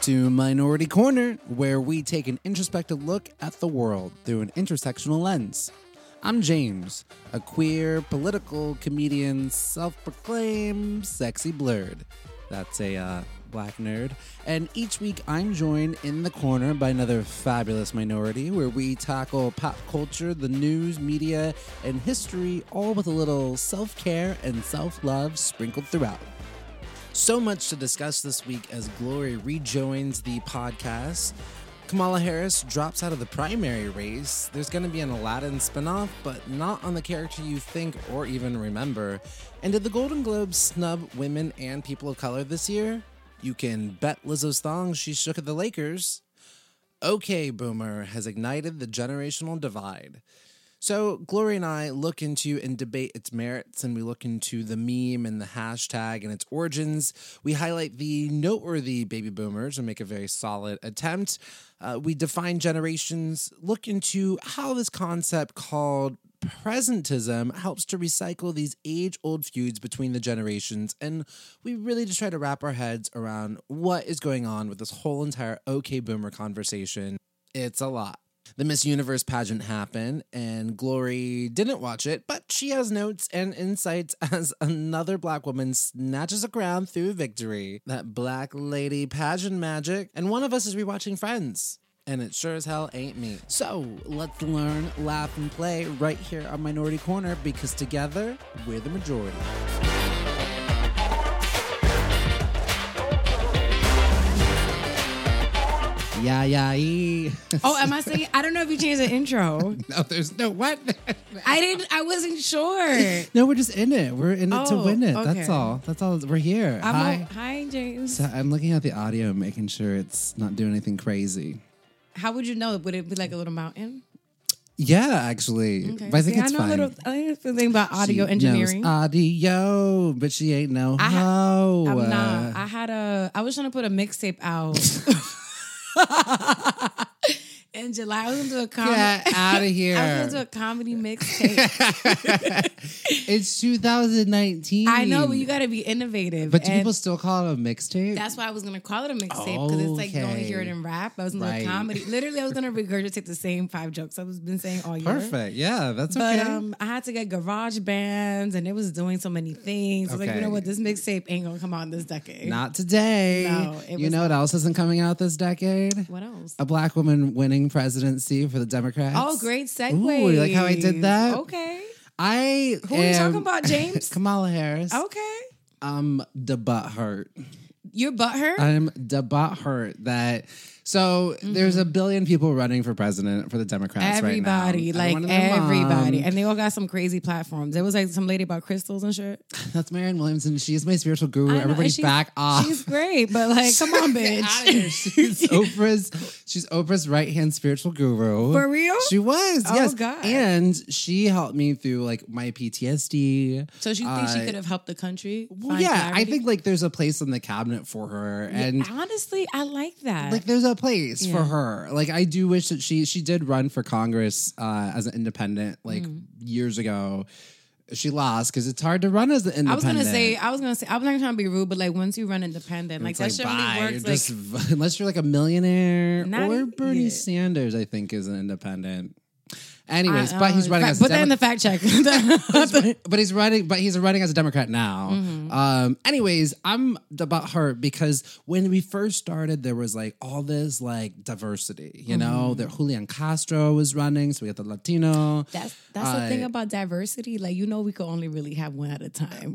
to Minority Corner, where we take an introspective look at the world through an intersectional lens. I'm James, a queer, political comedian, self-proclaimed sexy blurred. That's a black nerd. And each week I'm joined in the corner by another fabulous minority where we tackle pop culture, the news, media, and history, all with a little self-care and self-love sprinkled throughout. So much to discuss this week as Glory rejoins the podcast. Kamala Harris drops out of the primary race. There's going to be an Aladdin spinoff, but not on the character you think or even remember. And did the Golden Globes snub women and people of color this year? You can bet Lizzo's thong she shook at the Lakers. OK Boomer has ignited the generational divide. So Glory and I look into and debate its merits, and we look into the meme and the hashtag and its origins. We highlight the noteworthy baby boomers and make a very solid attempt. We define generations, look into how this concept called presentism helps to recycle these age-old feuds between the generations, and we really just try to wrap our heads around what is going on with this whole entire OK Boomer conversation. It's a lot. The Miss Universe pageant happened, and Glory didn't watch it, but she has notes and insights as another black woman snatches a crown through victory. That black lady pageant magic, and one of us is rewatching Friends. And it sure as hell ain't me. So let's learn, laugh, and play right here on Minority Corner, because together, we're the majority. Yeah. Oh, am I saying? I don't know if you changed the intro. No, there's no what? I wasn't sure. No, we're just in it. We're in it to win it. Okay. That's all. We're here. Hi, James. So I'm looking at the audio, making sure it's not doing anything crazy. How would you know? Would it be like a little mountain? Yeah, actually. Okay. But I think it's I fine. I know a thing about audio She engineering. knows audio, but she ain't no hoe. I'm not. I was trying to put a mixtape out. In July, I was going to do a comedy. Get out of here. I was going to do a comedy mixtape. It's 2019. I know, but you got to be innovative. But do people still call it a mixtape? That's why I was going to call it a mixtape, because it's like you only hear it in rap. I was going to do a comedy. Literally, I was going to regurgitate the same 5 jokes I've been saying all year. Perfect. Yeah, that's okay. But I had to get garage bands, and it was doing so many things. I was like, you know what? This mixtape ain't going to come out this decade. Not today. No, you know what else isn't coming out this decade? What else? A black woman winning presidency for the Democrats. Oh, great segue. Ooh, you like how I did that? Okay. Who are you talking about, James? Kamala Harris. Okay. I'm the butthurt. Your butthurt? I'm the butthurt that... So there's a billion people running for president for the Democrats everybody, right now. Everybody. And they all got some crazy platforms. There was like some lady about crystals and shit. That's Marianne Williamson. She's my spiritual guru. Everybody back off. She's great, but like, come on, bitch. She's Oprah's right-hand spiritual guru. For real? She was, yes. God. And she helped me through like my PTSD. So you think she could have helped the country? Well, yeah, clarity? I think like there's a place in the cabinet for her. And honestly, I like that. Like there's a place for her. Like I do wish that she did run for Congress as an independent like years ago. She lost because it's hard to run as an independent. I was gonna say, I'm not trying to be rude, but like once you run independent, like that shit only works. Unless you're like a millionaire or Bernie Sanders, I think is an independent. Anyways, but he's running as a Democrat. Put that in the fact check. but he's running as a Democrat now. Anyways, I'm about her because when we first started, there was like all this like diversity, you know, that Julian Castro was running. So we got the Latino. That's the thing about diversity. Like, you know, we could only really have one at a time.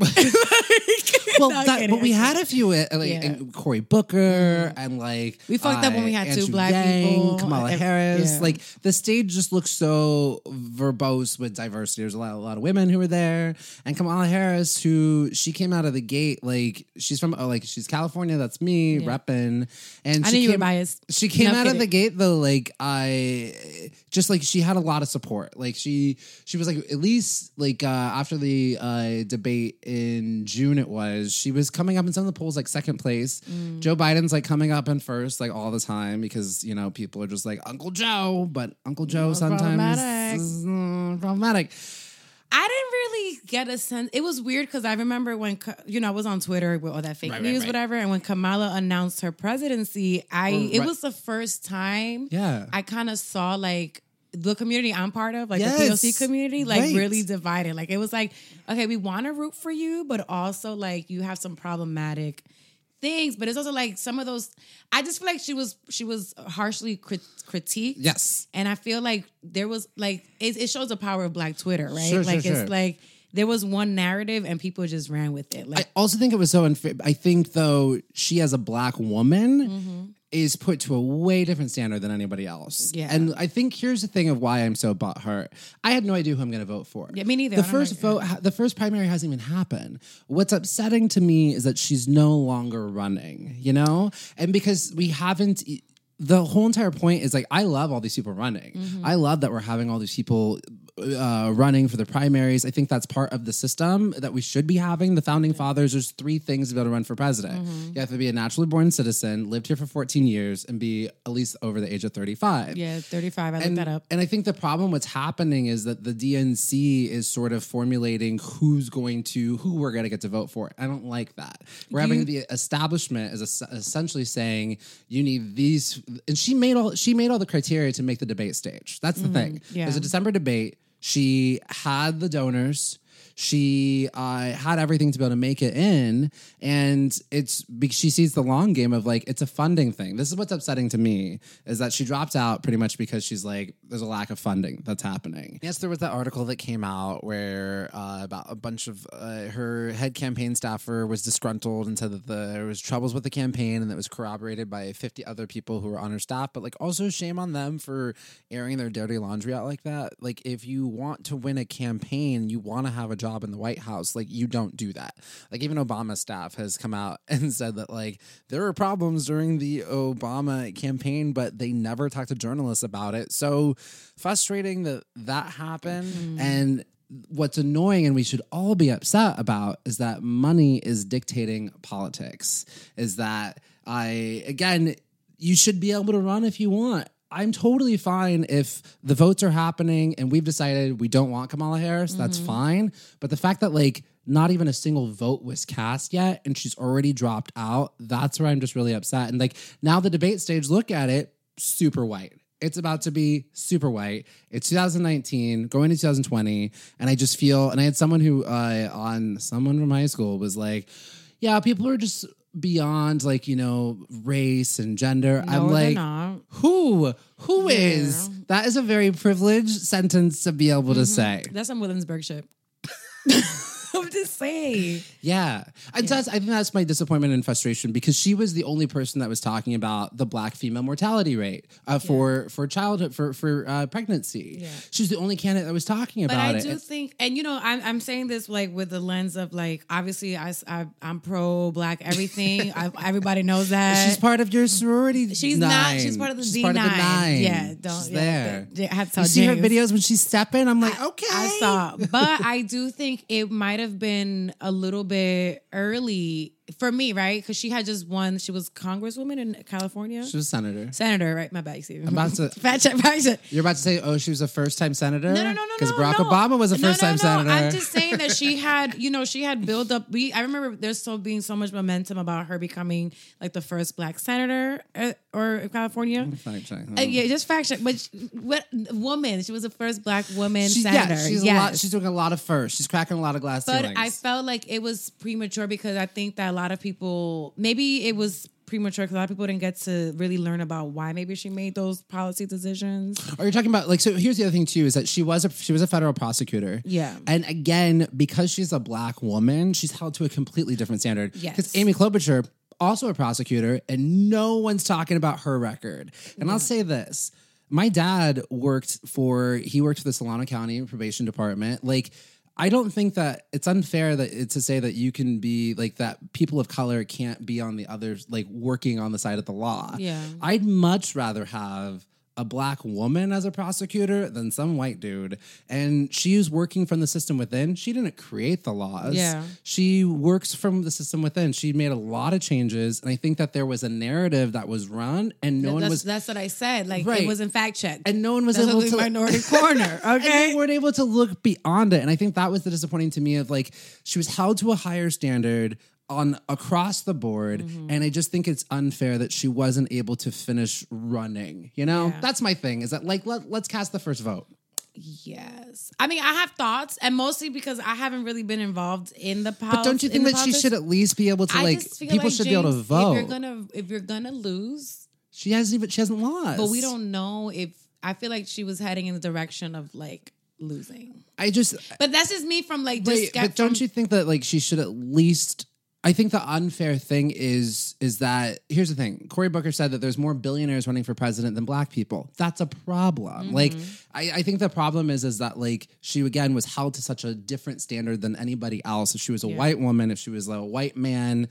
But we had a few, and Cory Booker and like we fucked up when we had Andrew 2 black Yang, people, Kamala Harris. Like the stage just looks so verbose with diversity. There's a lot of women who were there, and Kamala Harris, who she came out of the gate like she's from she's California. That's me repping. And I knew you were biased. She came out of the gate though like she had a lot of support. Like she was like at least like after the debate in June she was coming up in some of the polls like second place. Joe Biden's like coming up in first like all the time because you know people are just like Uncle Joe, but Uncle Joe sometimes is problematic. I didn't really get a sense. It was weird because I remember when, I was on Twitter with all that fake news, whatever. And when Kamala announced her presidency, it was the first time I kind of saw like the community I'm part of, like the POC community, like really divided. Like it was like, okay, we want to root for you, but also like you have some problematic things, but it's also like some of those. I just feel like she was harshly critiqued. Yes, and I feel like there was like it shows the power of Black Twitter, right? It's like there was one narrative and people just ran with it. Like, I also think it was so unfair. I think though she as a Black woman is put to a way different standard than anybody else. Yeah, and I think here's the thing of why I'm so butthurt. I had no idea who I'm going to vote for. Yeah, me neither. The first primary hasn't even happened. What's upsetting to me is that she's no longer running, and because we haven't. The whole entire point is like, I love all these people running. I love that we're having all these people running for the primaries. I think that's part of the system that we should be having. The founding fathers, there's 3 things to be able to run for president. You have to be a naturally born citizen, lived here for 14 years, and be at least over the age of 35. Yeah, 35. I looked that up. And I think the problem what's happening is that the DNC is sort of formulating who we're going to get to vote for. I don't like that. We're having the establishment is essentially saying you need these. And she made all the criteria to make the debate stage. That's the thing. Yeah. There's a December debate. She had the donors. She had everything to be able to make it in, and she sees the long game of like it's a funding thing. This is what's upsetting to me is that she dropped out pretty much because she's like there's a lack of funding that's happening. Yes, there was that article that came out where about a bunch of her head campaign staffer was disgruntled and said that there was troubles with the campaign, and that was corroborated by 50 other people who were on her staff. But like also shame on them for airing their dirty laundry out like that. Like if you want to win a campaign, you want to have a job in the White House, like you don't do that. Like even Obama staff has come out and said that like there were problems during the Obama campaign, but they never talked to journalists about it. So frustrating that happened. And what's annoying and we should all be upset about is that money is dictating politics. Is that you should be able to run if you want. I'm totally fine if the votes are happening and we've decided we don't want Kamala Harris. That's fine. But the fact that like not even a single vote was cast yet and she's already dropped out, that's where I'm just really upset. And like now the debate stage, look at it, super white. It's about to be super white. It's 2019, going to 2020. And I just feel, and I had someone who someone from high school was like, yeah, people are just beyond like, race and gender. No, I'm like, not. Who is? That is a very privileged sentence to be able to say. That's some Williamsburg shit. I'm just saying. Yeah. I think that's my disappointment and frustration because she was the only person that was talking about the Black female mortality rate for childhood, for pregnancy. Yeah. She's the only candidate that was talking about it. But I do think, and I'm saying this like with the lens of like, obviously I'm pro-Black everything. Everybody knows that. She's part of your sorority. She's not. She's part of the D9. Yeah. She's there. I have to tell you see her videos when she's stepping? I'm like, okay. I saw. But I do think it might have been a little bit early for me, right? Because she had just won. She was Congresswoman in California. She was senator. Senator, right? My bad. You see. I'm about to fact check. You're about to say, she was a first-time senator? No. Because Barack Obama was a first-time senator. I'm just saying that she had, she had built up. I remember there's being so much momentum about her becoming like the first Black senator or California. Fact check. Yeah, just fact check. But what woman? She was the first Black woman senator. Yeah, she's doing a lot of firsts. She's cracking a lot of glass ceilings. But I felt like it was premature because I think that a lot of people, maybe it was premature because a lot of people didn't get to really learn about why maybe she made those policy decisions. Are you talking about like, so here's the other thing too, is that she was a federal prosecutor. Yeah. And again, because she's a Black woman, she's held to a completely different standard. Yes. Because Amy Klobuchar, also a prosecutor, and no one's talking about her record. And I'll say this. My dad worked for the Solano County Probation Department. Like, I don't think that it's unfair to say that you can be like that people of color can't be on the others, like working on the side of the law. Yeah. I'd much rather have a black woman as a prosecutor than some white dude. And she's working from the system within. She didn't create the laws. Yeah. She works from the system within. She made a lot of changes. And I think that there was a narrative that was run and that's what I said. Like, it wasn't fact checked. And no one was able to... Minority Corner, okay? And they weren't able to look beyond it. And I think that was the disappointing to me of like, she was held to a higher standard across the board, and I just think it's unfair that she wasn't able to finish running. You know, that's my thing. Is that like let's cast the first vote. Yes, I mean I have thoughts, and mostly because I haven't really been involved in the politics. But don't you think that she should at least be able to people should be able to vote? If you're gonna lose, she hasn't lost. But we don't know if I feel like she was heading in the direction of like losing. But that's just me from like. But don't you think that like she should at least? I think the unfair thing is that, here's the thing. Cory Booker said that there's more billionaires running for president than black people. That's a problem. Like, I think the problem is that, like, she, again, was held to such a different standard than anybody else. If she was a white woman, if she was a white man,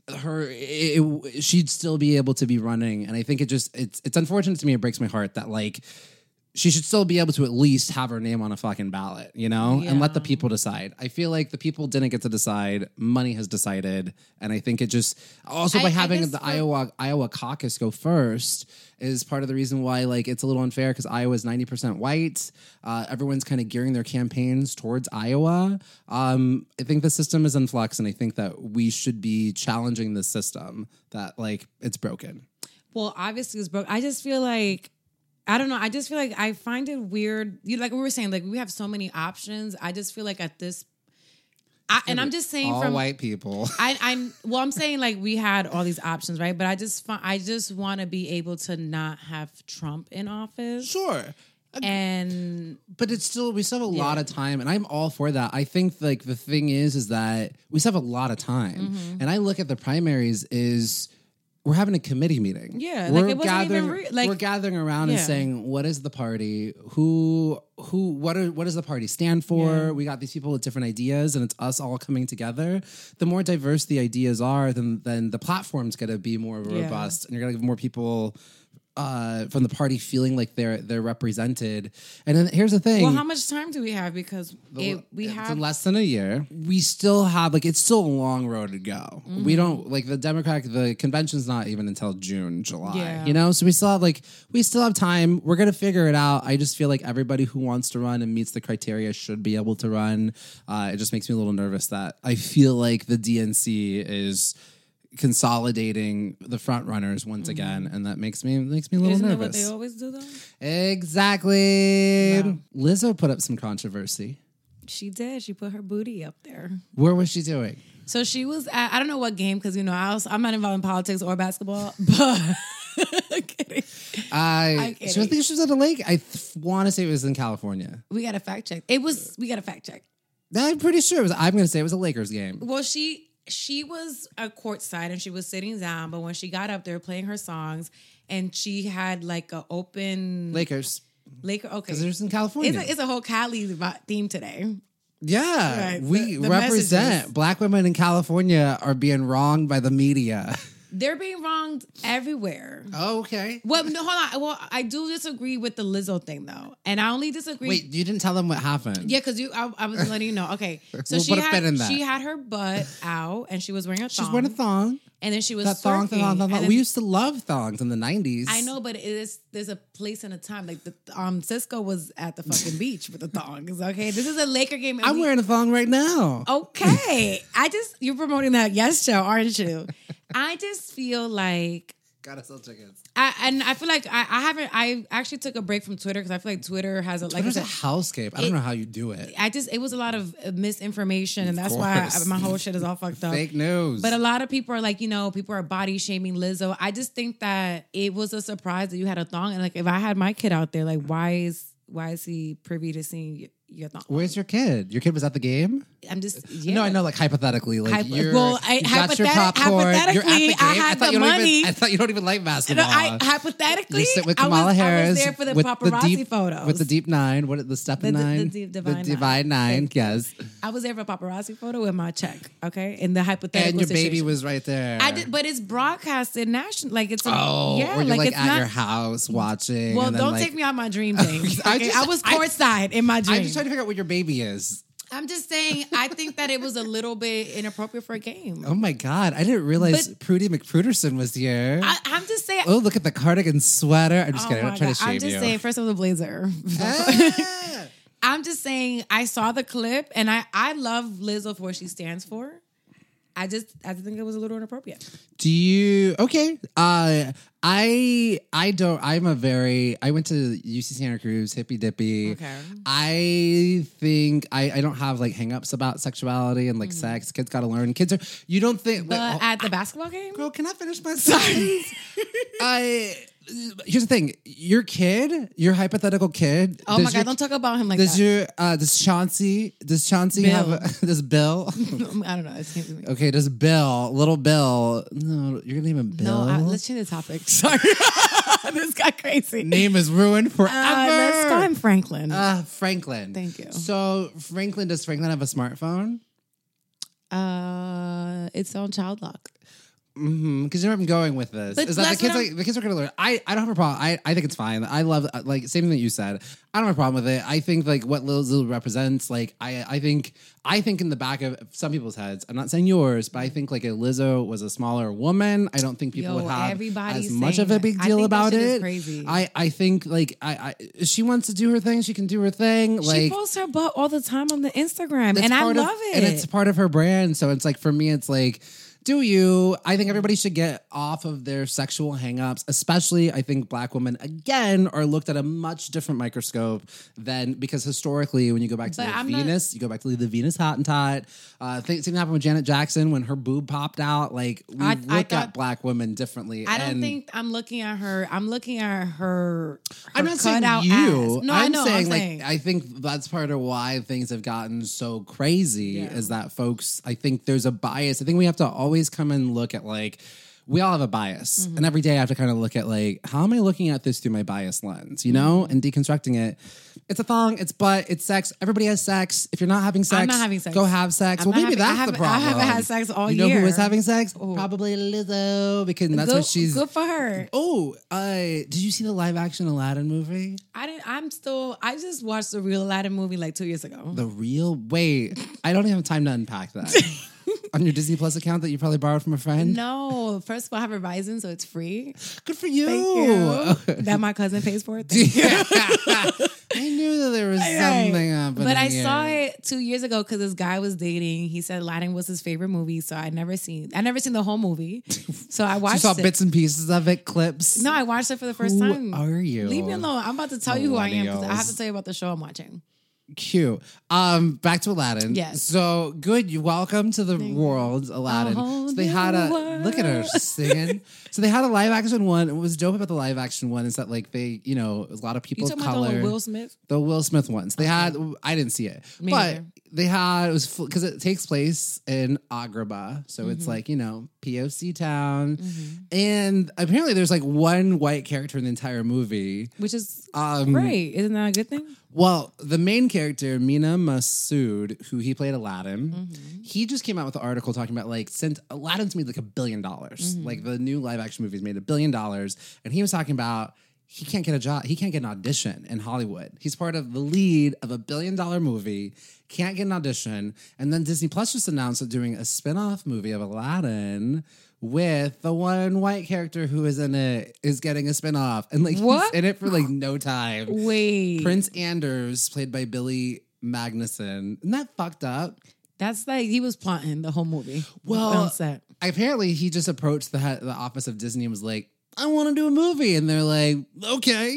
she'd still be able to be running. And I think it's unfortunate to me. It breaks my heart that, like, she should still be able to at least have her name on a fucking ballot, you know, and let the people decide. I feel like the people didn't get to decide. Money has decided. And I think it just by having the Iowa caucus go first is part of the reason why, like, it's a little unfair because Iowa is 90% white. Everyone's kind of gearing their campaigns towards Iowa. I think the system is in flux, and I think that we should be challenging the system that, like, it's broken. Well, obviously it's broken. I just feel like, I don't know. I just feel like I find it weird. Like we were saying, like we have so many options. I just feel like at this, and I'm just saying all from white people. I'm saying like we had all these options, right? But I just want to be able to not have Trump in office. Sure. But it's still, we still have a lot of time, and I'm all for that. I think like the thing is that we still have a lot of time, and I look at the primaries we're having a committee meeting. Yeah, like it wasn't even we're gathering around and saying, what is the party? What does the party stand for? Yeah. We got these people with different ideas, and it's us all coming together. The more diverse the ideas are, then the platform's going to be more robust, and you're going to give more people from the party feeling like they're represented. And then here's the thing. Well, how much time do we have? Because it's less than a year. We still have, like, it's still a long road to go. We don't, like, the convention's not even until June, July, you know? So we still have time. We're going to figure it out. I just feel like everybody who wants to run and meets the criteria should be able to run. It just makes me a little nervous that I feel like the DNC is consolidating the front runners once again, and that makes me a little nervous. Isn't that what they always do, though? Exactly. No. Lizzo put up some controversy. She did. She put her booty up there. Where was she doing? So she was at, I don't know what game, because I'm not involved in politics or basketball, but I'm kidding. I think she was at a lake. I want to say it was in California. We got to fact check. We got to fact check. I'm pretty sure I'm going to say it was a Lakers game. Well, she was at courtside and she was sitting down, but when she got up there playing her songs, and she had like an open Lakers. Okay, because there's in California. It's a whole Cali theme today. Yeah, right. We represent messages. Black women in California are being wronged by the media. They're being wronged everywhere. Oh, okay. Well, no, hold on. Well, I do disagree with the Lizzo thing, though. And I only disagree... Wait, you didn't tell them what happened. Yeah, because I was letting you know. Okay. So she had her butt out, and she was wearing a thong. She's wearing a thong. And then she was surfing. We used to love thongs in the 90s. I know, but there's a place and a time. Like, Cisco was at the fucking beach with the thongs, okay? This is a Laker game. I'm wearing a thong right now. Okay. You're promoting that Yes show, aren't you? I just feel like... Gotta sell tickets. I feel like I actually took a break from Twitter because I feel like Twitter has Twitter's a hellscape. I don't know how you do it. It was a lot of misinformation, and that's why my whole shit is all fucked up. Fake news. But a lot of people are like, people are body shaming Lizzo. I just think that it was a surprise that you had a thong, and like if I had my kid out there, like why is he privy to seeing your thong. Where's your kid? Your kid was at the game? I'm just No, I know, like hypothetically, like you got your popcorn. You're at the game. I had the money. I thought you don't even like basketball. Hypothetically, you sit with Kamala Harris. I was there for the paparazzi photos with the deep nine. What the step nine? The divine nine. Yes, I was there for a paparazzi photo with my check. Okay, in the hypothetical. And your situation. baby was right there. I did, but it's broadcasted national. Like it's or you're like at your house watching. Well, don't take me on my dream thing. Okay? I was courtside in my dream. I'm just trying to figure out what your baby is. I'm just saying, I think that it was a little bit inappropriate for a game. Oh my God. I didn't realize Prudy McPruderson was here. I'm just saying. Oh, look at the cardigan sweater. I'm just kidding. I'm not trying to shame you. I'm just saying, first of all, the blazer. I'm just saying, I saw the clip and I love Lizzo for what she stands for. I just think it was a little inappropriate. Do you? Okay. I went to UC Santa Cruz, hippy dippy. Okay. I think I don't have like hangups about sexuality and like sex. Kids got to learn. You don't think. At the basketball game? Girl, can I finish my sentence? Here's the thing. Your hypothetical kid. Oh my God, don't talk about him like that. Does Chauncey have does Bill? I don't know. It's okay, does little Bill. No, you're going to name him Bill? No, let's change the topic. Sorry. This got crazy. Name is ruined forever. Let's call him Franklin. Franklin. Thank you. So does Franklin have a smartphone? It's on child lock. Because you know where I'm going with this. Is that the kids are going to learn. I don't have a problem. I think it's fine. I love like same thing that you said. I don't have a problem with it. I think like what Lizzo represents. Like I think in the back of some people's heads. I'm not saying yours, but I think like if Lizzo was a smaller woman, I don't think people would have as much of a big deal about it. Is crazy. I think like she wants to do her thing. She can do her thing. Like she posts her butt all the time on the Instagram, and I love it. And it's part of her brand. So it's like for me, it's like. Do you? I think everybody should get off of their sexual hangups, especially I think Black women, again, are looked at a much different microscope than, because historically, when you go back to you go back to the Venus Hottentot. Same thing happened with Janet Jackson when her boob popped out. Like, we look at Black women differently. I don't think I'm looking at her. I'm looking at her I'm not saying you. Ass. No, I'm saying, like, I think that's part of why things have gotten so crazy is that folks, I think there's a bias. I think we have to always come and look at like we all have a bias, and every day I have to kind of look at like how am I looking at this through my bias lens, you know, and deconstructing it. It's a thong, it's butt, it's sex. Everybody has sex. If you're not having sex, I'm not having sex. Go have sex. Well, maybe that's the problem. I haven't had sex all year. You know who is having sex? Ooh. Probably Lizzo, because that's what she's. Good for her. Oh, did you see the live action Aladdin movie? I didn't. I just watched the real Aladdin movie like 2 years ago. The real? Wait, I don't even have time to unpack that. On your Disney Plus account that you probably borrowed from a friend? No. First of all, I have Verizon, so it's free. Good for you. Thank you. That my cousin pays for it. I knew that there was something happening. But I saw it 2 years ago because this guy was dating. He said Aladdin was his favorite movie, so I never seen the whole movie. So I watched it. You saw bits and pieces of it, clips? No, I watched it for the first time. Who are you? Leave me alone. I'm about to tell you who I am because I have to tell you about the show I'm watching. Cute. Back to Aladdin. Yes. So good. You welcome to the world, Aladdin. So they had look at her singing. So they had a live action one. What was dope about the live action one is that like they, you know, a lot of people of color. About the Will Smith? The Will Smith ones. They had. I didn't see it, Me but either. they had. It was because it takes place in Agrabah, so it's like, you know, POC town, and apparently there's like one white character in the entire movie, which is great. Isn't that a good thing? Well, the main character, Mina Masood, who he played Aladdin, he just came out with an article talking about like since Aladdin's made like $1 billion, like the new live action movies made $1 billion, and he was talking about he can't get a job, he can't get an audition in Hollywood. He's part of the lead of $1 billion movie, can't get an audition, and then Disney Plus just announced that doing a spin-off movie of Aladdin with the one white character who is in it is getting a spinoff. And like he's in it for like no time. Wait. Prince Anders, played by Billy Magnuson. Isn't that fucked up? That's like he was plotting the whole movie. Well, on set. Apparently he just approached the office of Disney and was like, I want to do a movie. And they're like, okay.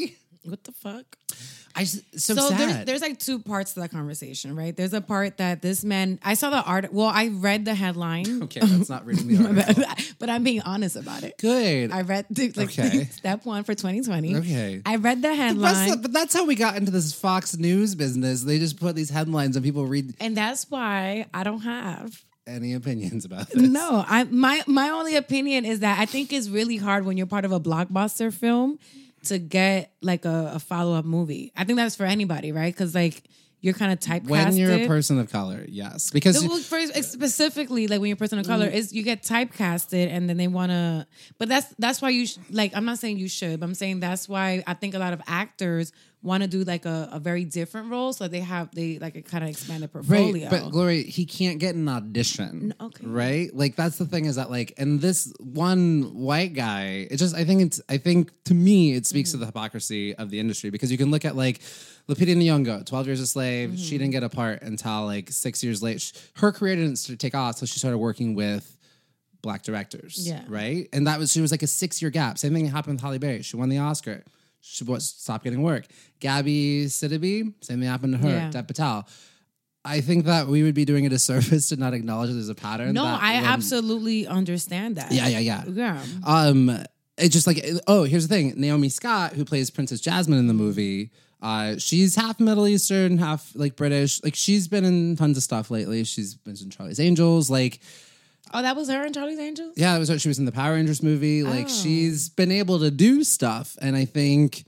What the fuck? So sad. There's like two parts to that conversation, right? There's a part that this man, I saw the art. Well, I read the headline. Okay, that's not reading the article. But I'm being honest about it. Good. I read step 1 for 2020. Okay. I read the headline. But that's how we got into this Fox News business. They just put these headlines and people read. And that's why I don't have any opinions about this. No, my only opinion is that I think it's really hard when you're part of a blockbuster film to get like a follow-up movie. I think that's for anybody, right? Because like you're kind of typecasted. When you're a person of color, yes. Because specifically, like when you're a person of color, is you get typecasted and then they want to... But that's why you... like, I'm not saying you should, but I'm saying that's why I think a lot of actors want to do like a very different role, so they like kind of expand the portfolio. Right, but Glory, he can't get an audition. Okay. Right? Like that's the thing is that like, and this one white guy, I think to me it speaks to the hypocrisy of the industry, because you can look at like Lupita Nyong'o, 12 Years a Slave. She didn't get a part until like 6 years late. Her career didn't take off, so she started working with Black directors. Yeah. Right? And she was like a 6-year gap. Same thing happened with Halle Berry. She won the Oscar. She stopped getting work. Gabby Sidibe, same thing happened to her. Yeah. Dev Patel. I think that we would be doing a disservice to not acknowledge that there's a pattern. No, I absolutely understand that. Yeah. It's just like, here's the thing. Naomi Scott, who plays Princess Jasmine in the movie, she's half Middle Eastern, half like British. Like she's been in tons of stuff lately. She's been in Charlie's Angels. Like, oh, that was her in Charlie's Angels? Yeah, she was in the Power Rangers movie. Like, she's been able to do stuff. And I think,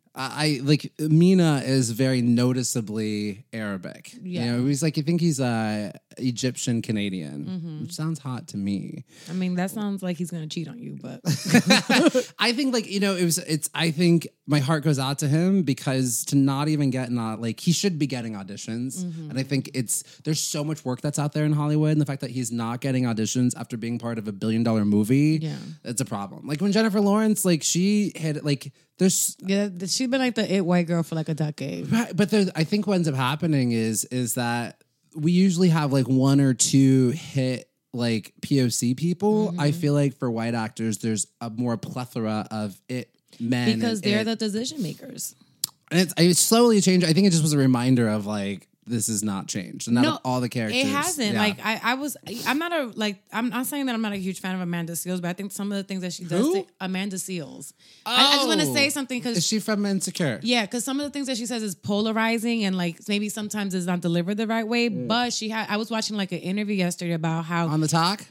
Mina is very noticeably Arabic. Yeah. You know, I think he's Egyptian Canadian, which sounds hot to me. I mean, that sounds like he's going to cheat on you, but. I think, I think my heart goes out to him, because to not even get he should be getting auditions. And I think there's so much work that's out there in Hollywood, and the fact that he's not getting auditions after being part of $1 billion movie, it's a problem. Like when Jennifer Lawrence, she had she's been like the it white girl for like a decade. Right, but I think what ends up happening is that we usually have like one or two hit like POC people. I feel like for white actors, there's a more plethora of it men, because they're the decision makers. And it's slowly changed. I think it just was a reminder of like, this has not changed. And out of all the characters. It hasn't. Yeah. Like, I'm not saying that I'm not a huge fan of Amanda Seales, but I think some of the things that she does, Amanda Seales. I just want to say something, because... Is she from Insecure? Yeah, because some of the things that she says is polarizing, and like maybe sometimes is not delivered the right way, but I was watching like an interview yesterday about how... On The Talk?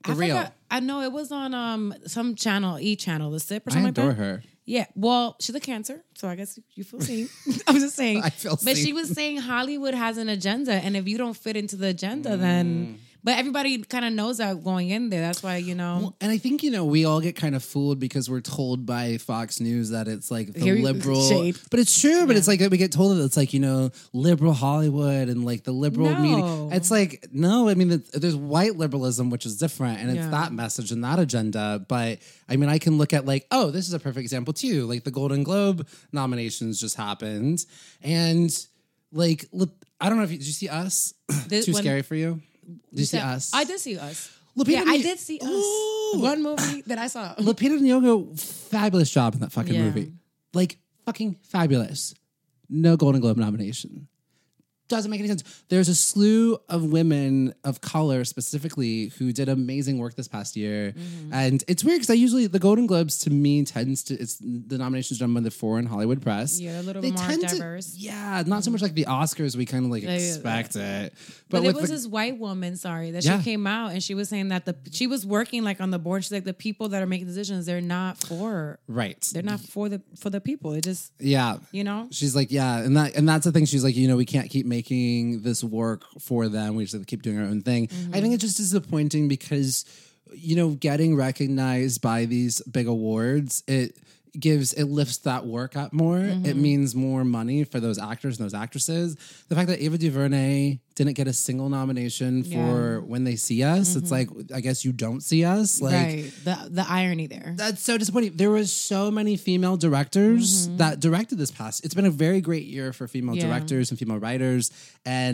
I know it was on some channel, E-channel, The Sip or something like that. I adore her. Yeah, well, she's a Cancer, so I guess you feel seen. I was just saying. I feel seen. But she was saying Hollywood has an agenda, and if you don't fit into the agenda, then... But everybody kind of knows that going in there. That's why, Well, and I think, we all get kind of fooled because we're told by Fox News that it's like the liberal... Shade. But it's true, but it's like we get told that it's like, liberal Hollywood and like the liberal media. It's like, no, I mean, there's white liberalism, which is different, and it's that message and that agenda. But I mean, I can look at like, this is a perfect example too. Like the Golden Globe nominations just happened. And like, I don't know did you see Us? Too scary for you? Did you see Us? I did see Us. I did see Us. One movie that I saw. Lupita Nyong'o, fabulous job in that fucking movie. Like, fucking fabulous. No Golden Globe nomination. Doesn't make any sense. There's a slew of women of color specifically who did amazing work this past year. And it's weird because the Golden Globes to me it's the nominations done by the foreign Hollywood press. Yeah, a little bit more diverse. Not so much like the Oscars we kind of like expect it. But it was this white woman, she came out and she was saying that she was working like on the board. She's like, the people that are making decisions, they're not for They're not for the people. It just She's like, and that's the thing. She's like, we can't keep making this work for them. We just keep doing our own thing. I think it's just disappointing because, getting recognized by these big awards, it lifts that work up more. It means more money for those actors and those actresses. The fact that Ava DuVernay didn't get a single nomination for When They See Us, it's like, I guess you don't see us. Like, right. The irony there. That's so disappointing. There was so many female directors that directed this past. It's been a very great year for female directors and female writers. And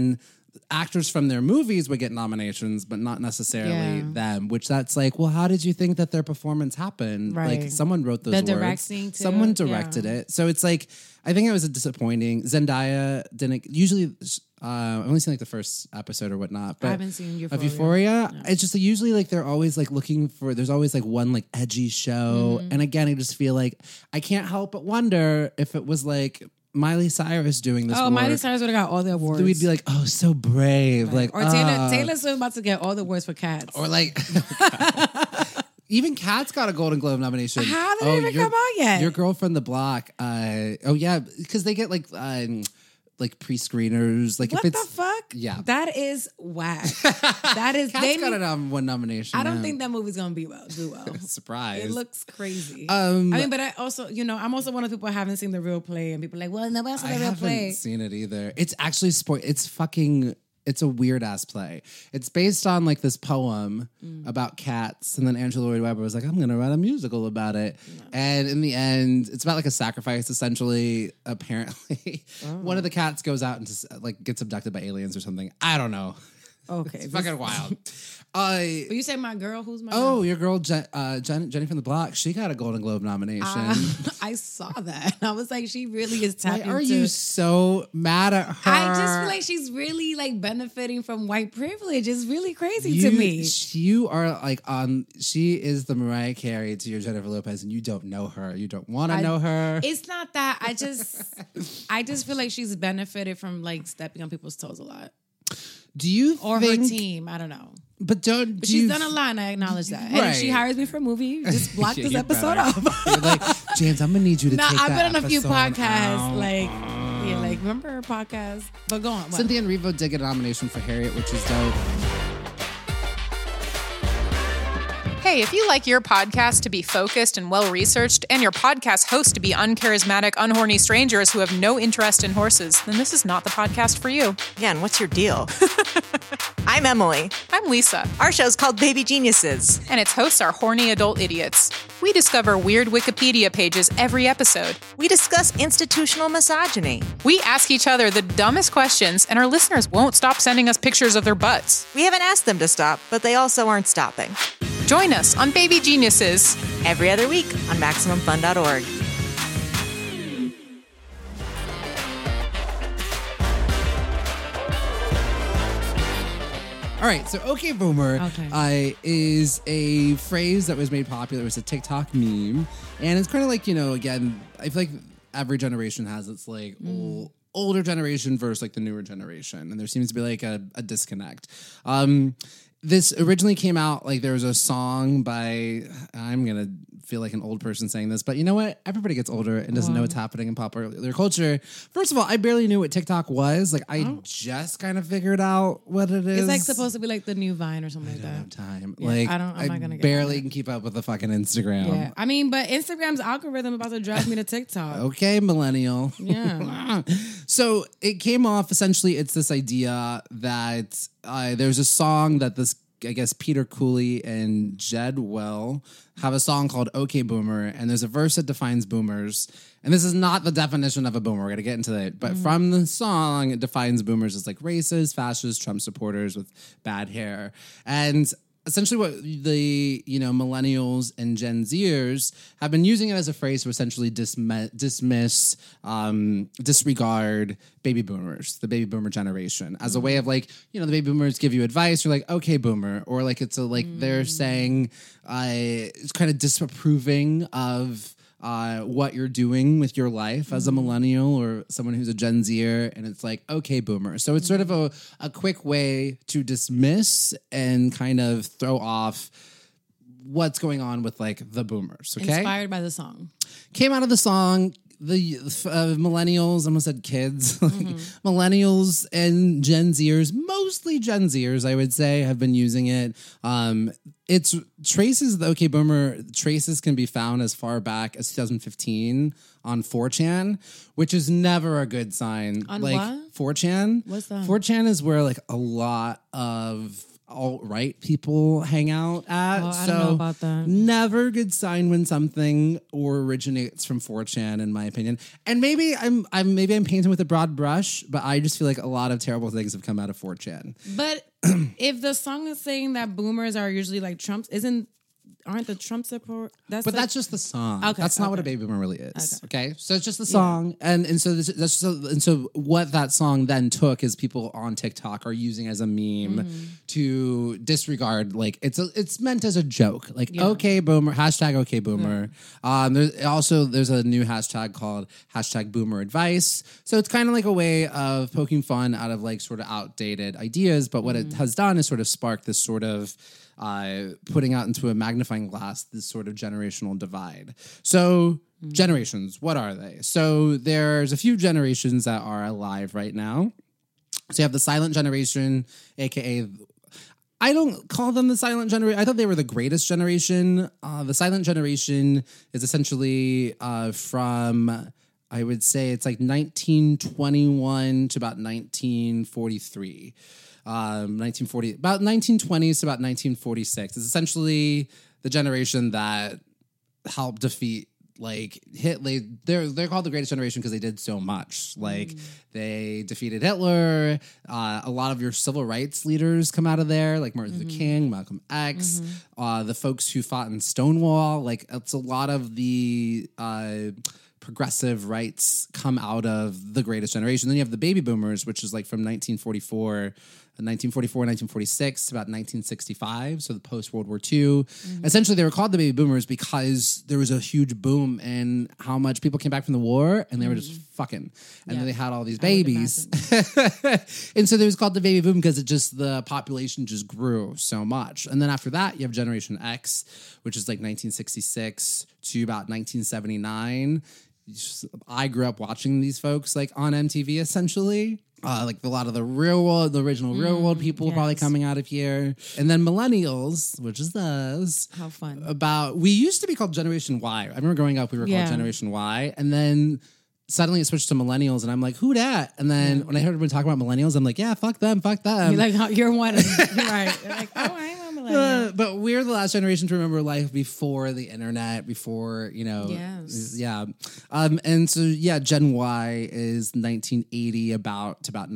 actors from their movies would get nominations, but not necessarily them, which that's like, well, how did you think that their performance happened? Right. Like, someone wrote those words. The directing, too. Someone directed it. So it's like, I think it was a disappointing. Zendaya didn't, usually, I've only seen like the first episode or whatnot. But I haven't seen Euphoria. Of Euphoria? No. It's just like, usually like they're always like looking for, there's always like one like edgy show. And again, I just feel like, I can't help but wonder if it was like, Miley Cyrus doing this work. Miley Cyrus would have got all the awards. We'd be like, oh, so brave. Right. Like, or Taylor Swift about to get all the awards for Cats. Or like, even Cats got a Golden Globe nomination. How did it even come out yet? Your Girl from the Block. Because they get like pre-screeners. Like, what if it's, the fuck? Yeah. That is whack. That is. Cats got one nomination. I don't think that movie's gonna do well. Surprise. It looks crazy. But I also, I'm also one of the people who haven't seen the real play, and people are like, well, nobody else saw the real play. I haven't seen it either. It's actually it's a weird ass play. It's based on like this poem about cats, and then Andrew Lloyd Webber was like, I'm gonna write a musical about it. No. And in the end, it's about like a sacrifice essentially. Apparently, one of the cats goes out and like gets abducted by aliens or something. I don't know. Okay, it's fucking wild. But you say my girl? Who's my girl? Oh, your girl, Jenny from the Block. She got a Golden Globe nomination. I saw that. I was like, she really is tapping. Why are you so mad at her? I just feel like she's really like benefiting from white privilege. It's really crazy to me. You are like she is the Mariah Carey to your Jennifer Lopez, and you don't know her. You don't want to know her. It's not that. I just feel like she's benefited from like stepping on people's toes a lot. Do you or think, her team? I don't know. But she's done a lot, and I acknowledge that. Right. And if she hires me for a movie, just block this episode off. You're like, James, I'm gonna need you to take that I've been on a few podcasts, out. like remember her podcast? But go on. What? Cynthia and Erivo did get a nomination for Harriet, which is dope. Hey, if you like your podcast to be focused and well-researched, and your podcast host to be uncharismatic, unhorny strangers who have no interest in horses, then this is not the podcast for you. Yeah, and what's your deal? I'm Emily. I'm Lisa. Our show's called Baby Geniuses. And its hosts are horny adult idiots. We discover weird Wikipedia pages every episode. We discuss institutional misogyny. We ask each other the dumbest questions, and our listeners won't stop sending us pictures of their butts. We haven't asked them to stop, but they also aren't stopping. Join us on Baby Geniuses every other week on MaximumFun.org. All right, so OK Boomer is a phrase that was made popular. It was a TikTok meme. And it's kind of like, again, I feel like every generation has its like older generation versus like the newer generation. And there seems to be like a disconnect. This originally came out, like there was a song by, I'm going to feel like an old person saying this, but you know what? Everybody gets older and doesn't know what's happening in popular culture. First of all, I barely knew what TikTok was. Like I just kind of figured out what it is. It's like supposed to be like the new Vine or something like that. I don't have time. Yeah, like I'm not gonna get barely can keep up with the fucking Instagram. Yeah, I mean, but Instagram's algorithm about to drive me to TikTok. Okay, millennial. Yeah. So it came off, essentially, it's this idea that there's a song that this, I guess, Peter Cooley and Jed Well have a song called OK Boomer, and there's a verse that defines boomers. And this is not the definition of a boomer. We're going to get into it. But from the song, it defines boomers as like racist, fascist, Trump supporters with bad hair. And essentially what the, millennials and Gen Zers have been using it as a phrase to essentially dismiss, disregard baby boomers, the baby boomer generation, as a way of like, the baby boomers give you advice. You're like, okay, boomer. Or like, it's they're saying, it's kind of disapproving of what you're doing with your life as a millennial or someone who's a Gen Zer, and it's like, okay, boomer. So it's sort of a quick way to dismiss and kind of throw off what's going on with like the boomers. Okay, inspired by the song, came out of the song. The millennials, I almost said kids, millennials and Gen Zers, mostly Gen Zers, I would say, have been using it. It's traces, the OK Boomer traces can be found as far back as 2015 on 4chan, which is never a good sign. On like what? 4chan? What's that? 4chan is where like a lot of alt-right people hang out at. I don't know about that. Never good sign when something originates from 4chan, in my opinion. And maybe I'm painting with a broad brush, but I just feel like a lot of terrible things have come out of 4chan. But if the song is saying that boomers are usually like Trumps, aren't the Trump support? That's just the song. Okay, that's not what a baby boomer really is. Okay, so it's just the song, and so what that song then took is people on TikTok are using as a meme to disregard, like it's meant as a joke, like okay boomer, hashtag okay boomer. There's a new hashtag called hashtag boomer advice. So it's kind of like a way of poking fun out of like sort of outdated ideas, but what it has done is sort of spark this sort of putting out into a magnifying glass this sort of generational divide. So generations, what are they? So there's a few generations that are alive right now. So you have the silent generation, aka I don't call them the silent generation. I thought they were the greatest generation. The silent generation is essentially from, I would say it's like 1921 to about 1943. 1940, about 1920s to about 1946. It's essentially the generation that helped defeat like Hitler. They're called the greatest generation because they did so much. Like they defeated Hitler. A lot of your civil rights leaders come out of there, like Martin Luther King, Malcolm X, the folks who fought in Stonewall. Like it's a lot of the progressive rights come out of the greatest generation. Then you have the baby boomers, which is like from 1946 to about 1965, so the post-World War II. Essentially, they were called the baby boomers because there was a huge boom in how much people came back from the war, and they were just fucking. And then they had all these babies. And so they was called the baby boom because the population just grew so much. And then after that, you have Generation X, which is like 1966 to about 1979. I grew up watching these folks like on MTV essentially. Like a lot of the original real world people probably coming out of here. And then millennials, which is us. How fun. We used to be called Generation Y. I remember growing up, we were called Generation Y. And then suddenly it switched to millennials, and I'm like, who dat? And then when I heard everyone talk about millennials, I'm like, yeah, fuck them. You're like, you're one of them. Right. You're like, oh, I am a millennial. But we're the last generation to remember life before the internet, before, yeah. And so, Gen Y is 1980 to about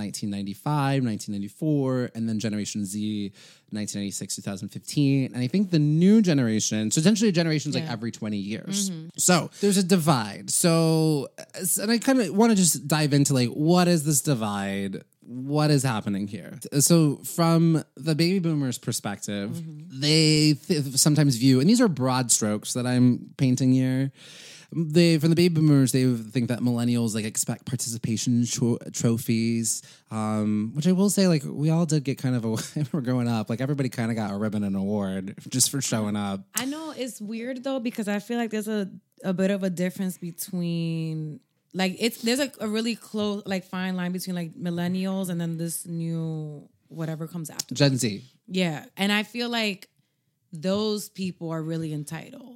1995, 1994, and then Generation Z, 1996, 2015. And I think the new generation, so essentially a generation's like every 20 years. So there's a divide. So, and I kind of want to just dive into like, what is this divide? What is happening here? So from the baby boomers perspective, they sometimes view, and these are broad strokes that I'm painting here. From the baby boomers, they think that millennials like expect participation trophies, which I will say, like we all did get kind of I remember growing up, like everybody kind of got a ribbon and award just for showing up. I know it's weird though because I feel like there's a bit of a difference between like there's like a really close like fine line between like millennials and then this new whatever comes after Gen Z. Yeah, and I feel like those people are really entitled.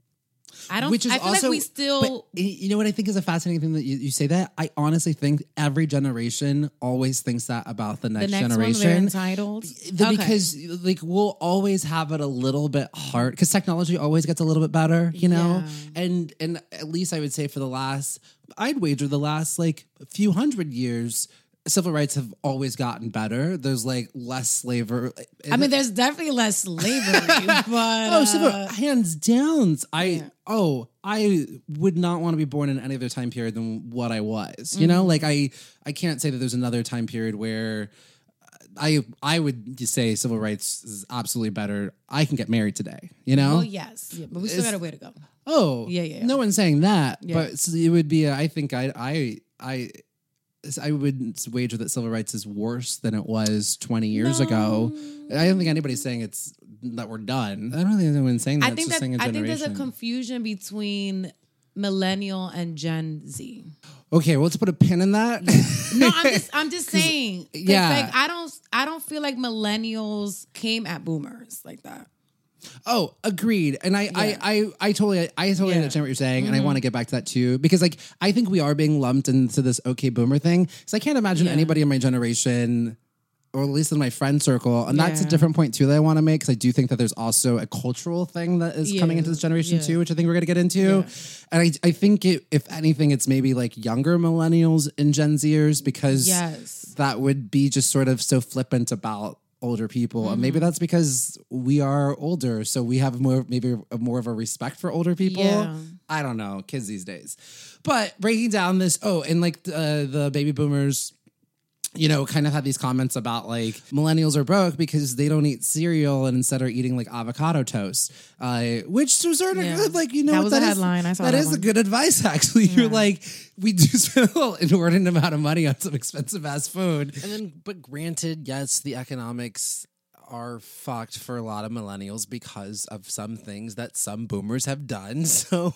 I feel like we still. But you know what I think is a fascinating thing that you say that? I honestly think every generation always thinks that about the next generation. One, they're entitled. Because like we'll always have it a little bit hard because technology always gets a little bit better, you know? Yeah. And at least I would say I'd wager the last like few hundred years, civil rights have always gotten better. There's like less slavery. I mean, there's definitely less slavery, but hands down. I would not want to be born in any other time period than what I was. You know, like I can't say that there's another time period where I would say civil rights is absolutely better. I can get married today. You know, well, yes, but we still got a way to go. Oh, yeah. No one's saying that, but it would be. I think I would wager that civil rights is worse than it was 20 years ago. I don't think anybody's saying that we're done. I don't think anyone's saying that. I think there's a confusion between millennial and Gen Z. Okay, well, let's put a pin in that. No, I'm just saying. Yeah, like I don't feel like millennials came at boomers like that. Oh, agreed. And I totally understand what you're saying. And I want to get back to that too, because like, I think we are being lumped into this okay boomer thing. So I can't imagine anybody in my generation or at least in my friend circle. And that's a different point too that I want to make, because I do think that there's also a cultural thing that is coming into this generation too, which I think we're going to get into. And I think if anything, it's maybe like younger millennials and Gen Zers, because that would be just sort of so flippant about older people. And maybe that's because we are older, so we have more of a respect for older people. I don't know, kids these days. But breaking down this, and like the baby boomers, you know, kind of had these comments about like millennials are broke because they don't eat cereal and instead are eating like avocado toast, which to a certain good, like, you know, that was a headline. I saw that is a good advice, actually. You're like, we do spend a little inordinate amount of money on some expensive ass food. And then, but granted, yes, the economics are fucked for a lot of millennials because of some things that some boomers have done. So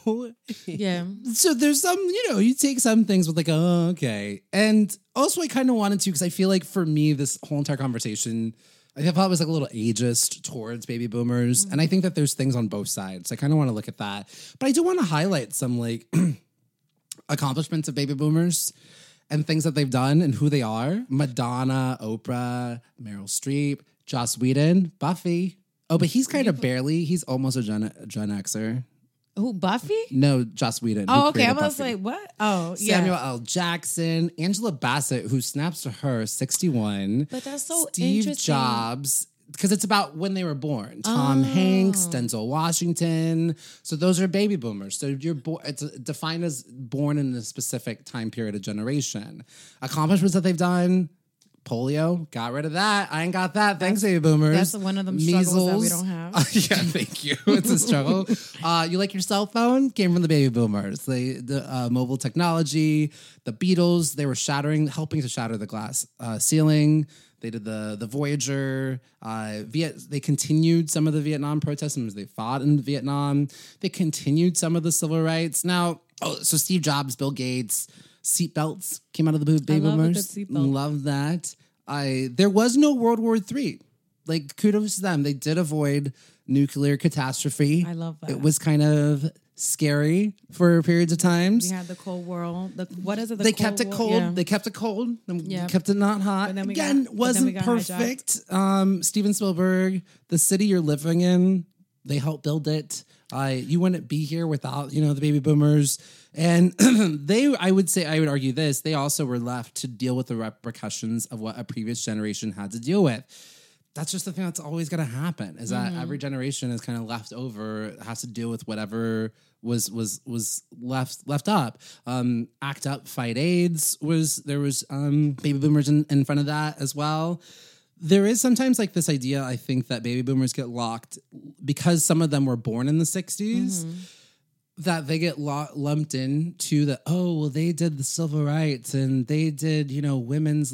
so there's some, you know, you take some things with like, oh, okay. And also I kind of wanted to, because I feel like for me, this whole entire conversation, I thought it was like a little ageist towards baby boomers. And I think that there's things on both sides. I kind of want to look at that. But I do want to highlight some like accomplishments of baby boomers and things that they've done and who they are. Madonna, Oprah, Meryl Streep, Joss Whedon, Buffy. Oh, but he's kind of barely. He's almost a Gen Xer. Who, Buffy? No, Joss Whedon. Oh, okay. I was like, what? Oh, Samuel L. Jackson, Angela Bassett, who snaps to her 61. But that's so Steve interesting. Jobs, because it's about when they were born. Tom Hanks, Denzel Washington. So those are baby boomers. So you're it's defined as born in a specific time period of generation. Accomplishments that they've done. Polio, got rid of that. I ain't got that. Thanks, baby boomers. That's one of them struggles that we don't have. Yeah, thank you. It's a struggle. You like your cell phone? Came from the baby boomers. The mobile technology, the Beatles, they were helping to shatter the glass ceiling. They did the Voyager. They continued some of the Vietnam protests as they fought in Vietnam. They continued some of the civil rights. Now, so Steve Jobs, Bill Gates, seatbelts came out of the baby boomers. Love that. There was no World War III. Like, kudos to them. They did avoid nuclear catastrophe. I love that. It was kind of scary for periods of times. We had the Cold War. What is it? They kept it cold. Yeah. They kept it cold. Kept it not hot. Again, wasn't perfect. Steven Spielberg, the city you're living in, they helped build it. You wouldn't be here without, you know, the baby boomers. And I would argue this, they also were left to deal with the repercussions of what a previous generation had to deal with. That's just the thing that's always going to happen, is that every generation is kind of left over, has to deal with whatever was left up. Act Up, Fight AIDS there was baby boomers in front of that as well. There is sometimes like this idea, I think, that baby boomers get locked because some of them were born in the 60s, that they get lumped into they did the civil rights and they did, you know, women's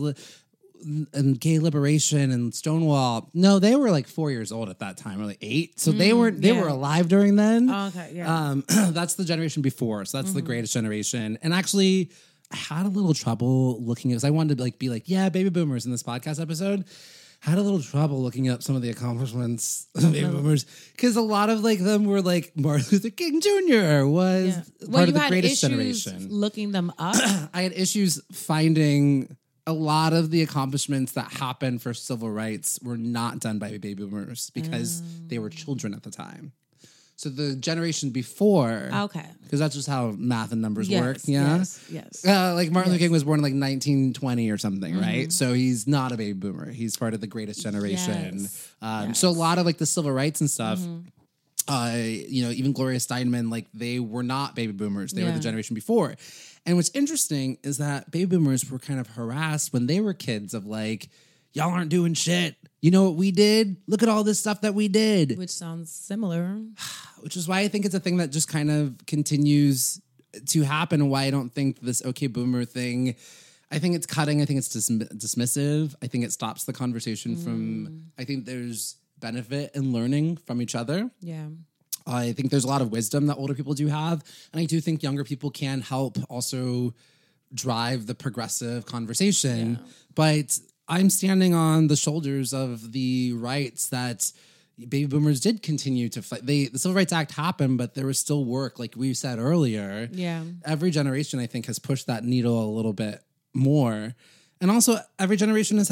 and gay liberation and Stonewall. No, they were like 4 years old at that time, or like 8. So they were alive during then. Oh, okay, yeah. That's the generation before. So that's the greatest generation. And actually, I had a little trouble looking at, because I wanted to be like, baby boomers in this podcast episode. Had a little trouble looking up some of the accomplishments of baby boomers, because a lot of like them were like Martin Luther King Jr. was part of the greatest generation. Looking them up, I had issues finding a lot of the accomplishments that happened for civil rights were not done by baby boomers because they were children at the time. So the generation before, because that's just how math and numbers work. Yeah, yes. Like Martin Luther King was born in like 1920 or something, right? So he's not a baby boomer. He's part of the greatest generation. So a lot of like the civil rights and stuff. You know, even Gloria Steinem, like they were not baby boomers. They were the generation before. And what's interesting is that baby boomers were kind of harassed when they were kids of like, y'all aren't doing shit. You know what we did? Look at all this stuff that we did. Which sounds similar. Which is why I think it's a thing that just kind of continues to happen, and why I don't think this okay boomer thing, I think it's cutting. I think it's dismissive. I think it stops the conversation from, I think there's benefit in learning from each other. Yeah. I think there's a lot of wisdom that older people do have. And I do think younger people can help also drive the progressive conversation. Yeah. But I'm standing on the shoulders of the rights that baby boomers did continue to fight. The Civil Rights Act happened, but there was still work, like we said earlier. Yeah. Every generation, I think, has pushed that needle a little bit more. And also, every generation has had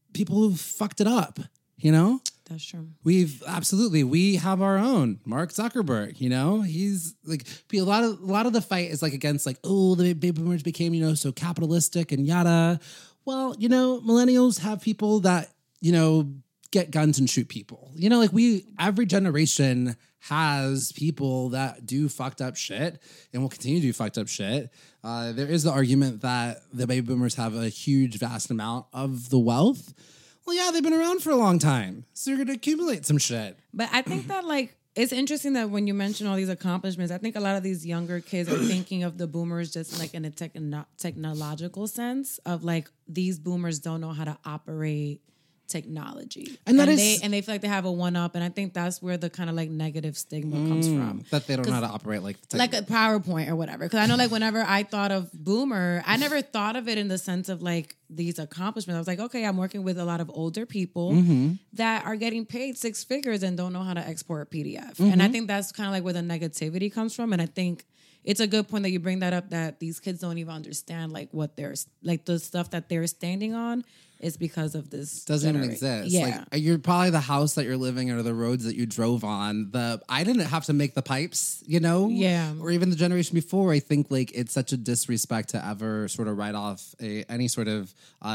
people who've fucked it up, you know? That's true. We have our own Mark Zuckerberg, you know, he's like a lot of the fight is like against like, oh, the baby boomers became, you know, so capitalistic and yada. Well, you know, millennials have people that, you know, get guns and shoot people, you know, like every generation has people that do fucked up shit and will continue to do fucked up shit. There is the argument that the baby boomers have a huge, vast amount of the wealth. Well, yeah, they've been around for a long time, so you're going to accumulate some shit. But I think that, like, it's interesting that when you mention all these accomplishments, I think a lot of these younger kids are thinking of the boomers just, like, in a technological sense of, like, these boomers don't know how to operate technology. And they feel like they have a one-up, and I think that's where the kind of, like, negative stigma comes from. That they don't know how to operate, like a PowerPoint or whatever. Because I know, like, whenever I thought of boomer, I never thought of it in the sense of, like, these accomplishments. I was like, okay, I'm working with a lot of older people that are getting paid 6 figures and don't know how to export PDF. And I think that's kind of like where the negativity comes from. And I think it's a good point that you bring that up, that these kids don't even understand like what they're like the stuff that they're standing on is because of this. Doesn't even exist. Yeah. Like you're probably the house that you're living in or the roads that you drove on. I didn't have to make the pipes, you know? Yeah. Or even the generation before. I think like it's such a disrespect to ever sort of write off any sort of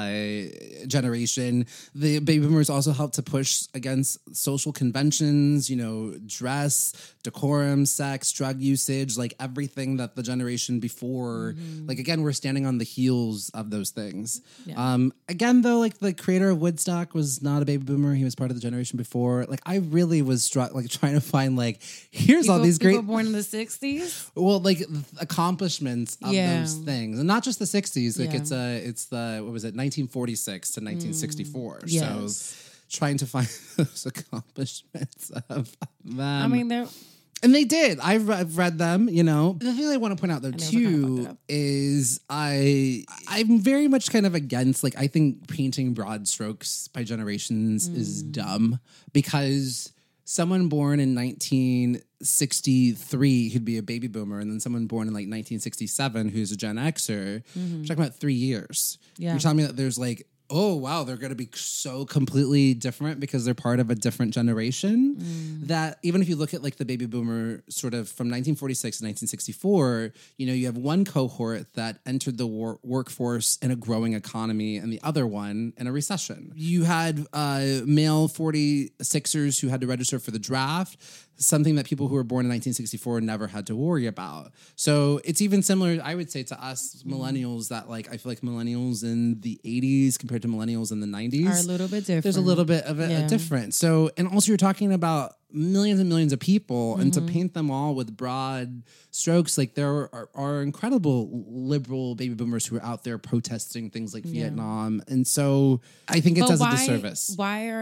generation. The baby boomers also helped to push against social conventions, you know, dress, decorum, sex, drug usage, like everything that the generation before, like again, we're standing on the heels of those things. Yeah. Again, though, like the creator of Woodstock was not a baby boomer. He was part of the generation before. Like I really was trying to find like, here's all these great people born in the 60s. Well, like accomplishments of those things, and not just the 60s. Like it's the what was it, 1946 to 1964. Yes. So trying to find those accomplishments of them. I mean, they're. And they did. I've read them, you know. The thing I want to point out, though, too, is I'm very much kind of against, like, I think painting broad strokes by generations is dumb because someone born in 1963 who'd be a baby boomer and then someone born in, like, 1967 who's a Gen Xer, we're talking about 3 years. Yeah. You're telling me that there's, like, oh, wow, they're going to be so completely different because they're part of a different generation that even if you look at like the baby boomer sort of from 1946 to 1964, you know, you have one cohort that entered the workforce in a growing economy and the other one in a recession. You had male 46ers who had to register for the draft, something that people who were born in 1964 never had to worry about. So it's even similar, I would say, to us millennials that like, I feel like millennials in the 80s compared to millennials in the 90s are a little bit different. There's a little bit of a difference. So, and also you're talking about millions and millions of people and to paint them all with broad strokes, like there are incredible liberal baby boomers who are out there protesting things like Vietnam. And so I think it does a disservice.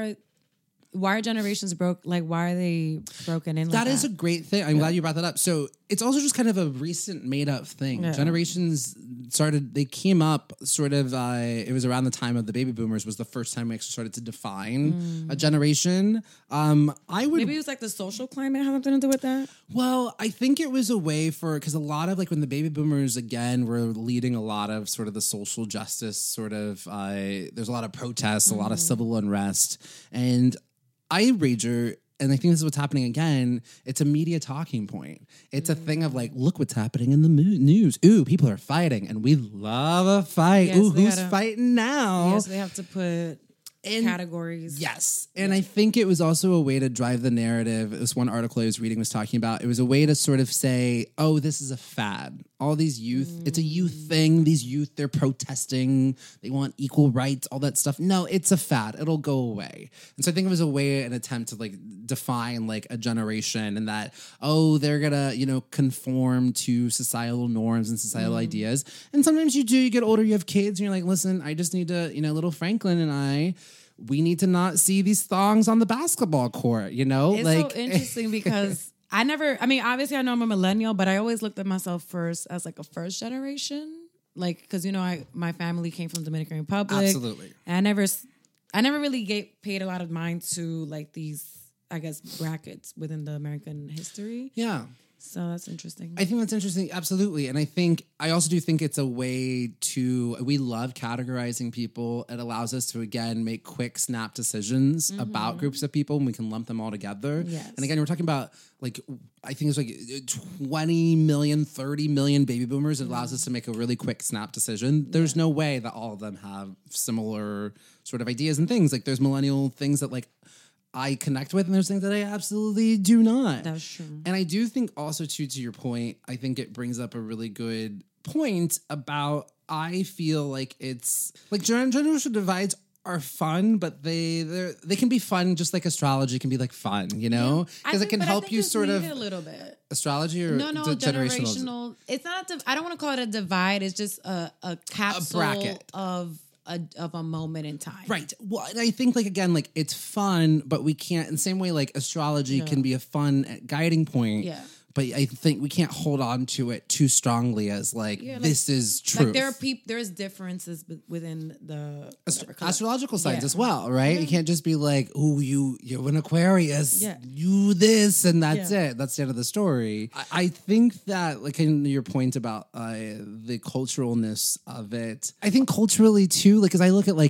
Why are generations broke? Like, why are they broken in like that? That is a great thing. I'm glad you brought that up. So it's also just kind of a recent made up thing. Yeah. Generations they came up sort of, it was around the time of the baby boomers was the first time we actually started to define a generation. Maybe it was like the social climate had something to do with that? Well, I think it was a way because a lot of like when the baby boomers again were leading a lot of sort of the social justice sort of, there's a lot of protests, a lot of civil unrest. And iRager, and I think this is what's happening again, it's a media talking point. It's a thing of like, look what's happening in the news. Ooh, people are fighting, and we love a fight. Yes, ooh, who's fighting now? Yes, they have to put categories. Yes. And I think it was also a way to drive the narrative. This one article I was reading was talking about, it was a way to sort of say, oh, this is a fad. All these youth, it's a youth thing. These youth, they're protesting. They want equal rights, all that stuff. No, it's a fad. It'll go away. And so I think it was a way, an attempt to like define like a generation and that, oh, they're going to, you know, conform to societal norms and societal ideas. And sometimes you get older, you have kids and you're like, listen, I just need to, you know, little Franklin and we need to not see these thongs on the basketball court, you know? It's like, so interesting because obviously I know I'm a millennial, but I always looked at myself first as like a first generation. Like, cause you know, my family came from Dominican Republic. Absolutely. And I never really paid a lot of mind to like these, I guess, brackets within the American history. Yeah. So that's interesting. I think that's interesting, absolutely. And I also do think it's a way we love categorizing people. It allows us to, again, make quick snap decisions about groups of people, and we can lump them all together. Yes. And again, we're talking about I think it's 20 million, 30 million baby boomers. It allows us to make a really quick snap decision. There's no way that all of them have similar sort of ideas and things. Like there's millennial things that I connect with, and there's things that I absolutely do not. That's true. And I do think also, too, to your point, I think it brings up a really good point about, I feel like it's, generational divides are fun, but they can be fun just like astrology can be fun, Because it can help you sort of... a little bit. Astrology or generational. It's not, I don't want to call it a divide, it's just a capsule, a bracket of a moment in time. Right. Well, and I think it's fun, but we can't, in the same way astrology can be a fun guiding point. Yeah. But I think we can't hold on to it too strongly as this is true. There's differences within the astrological signs as well, right? You can't just be you're an Aquarius, you this, and that's it. That's the end of the story. I think that, in your point about the culturalness of it, I think culturally too, because I look at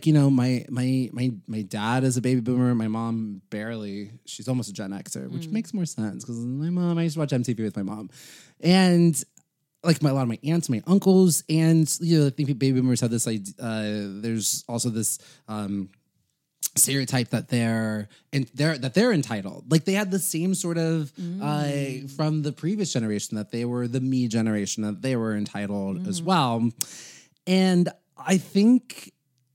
my dad is a baby boomer, my mom barely. She's almost a Gen Xer, which makes more sense because my mom, I used to watch MTV with my mom, and a lot of my aunts, my uncles, and I think baby boomers have this idea. There's also this stereotype that they're entitled. They had the same sort of from the previous generation, that they were the me generation, that they were entitled as well. And I think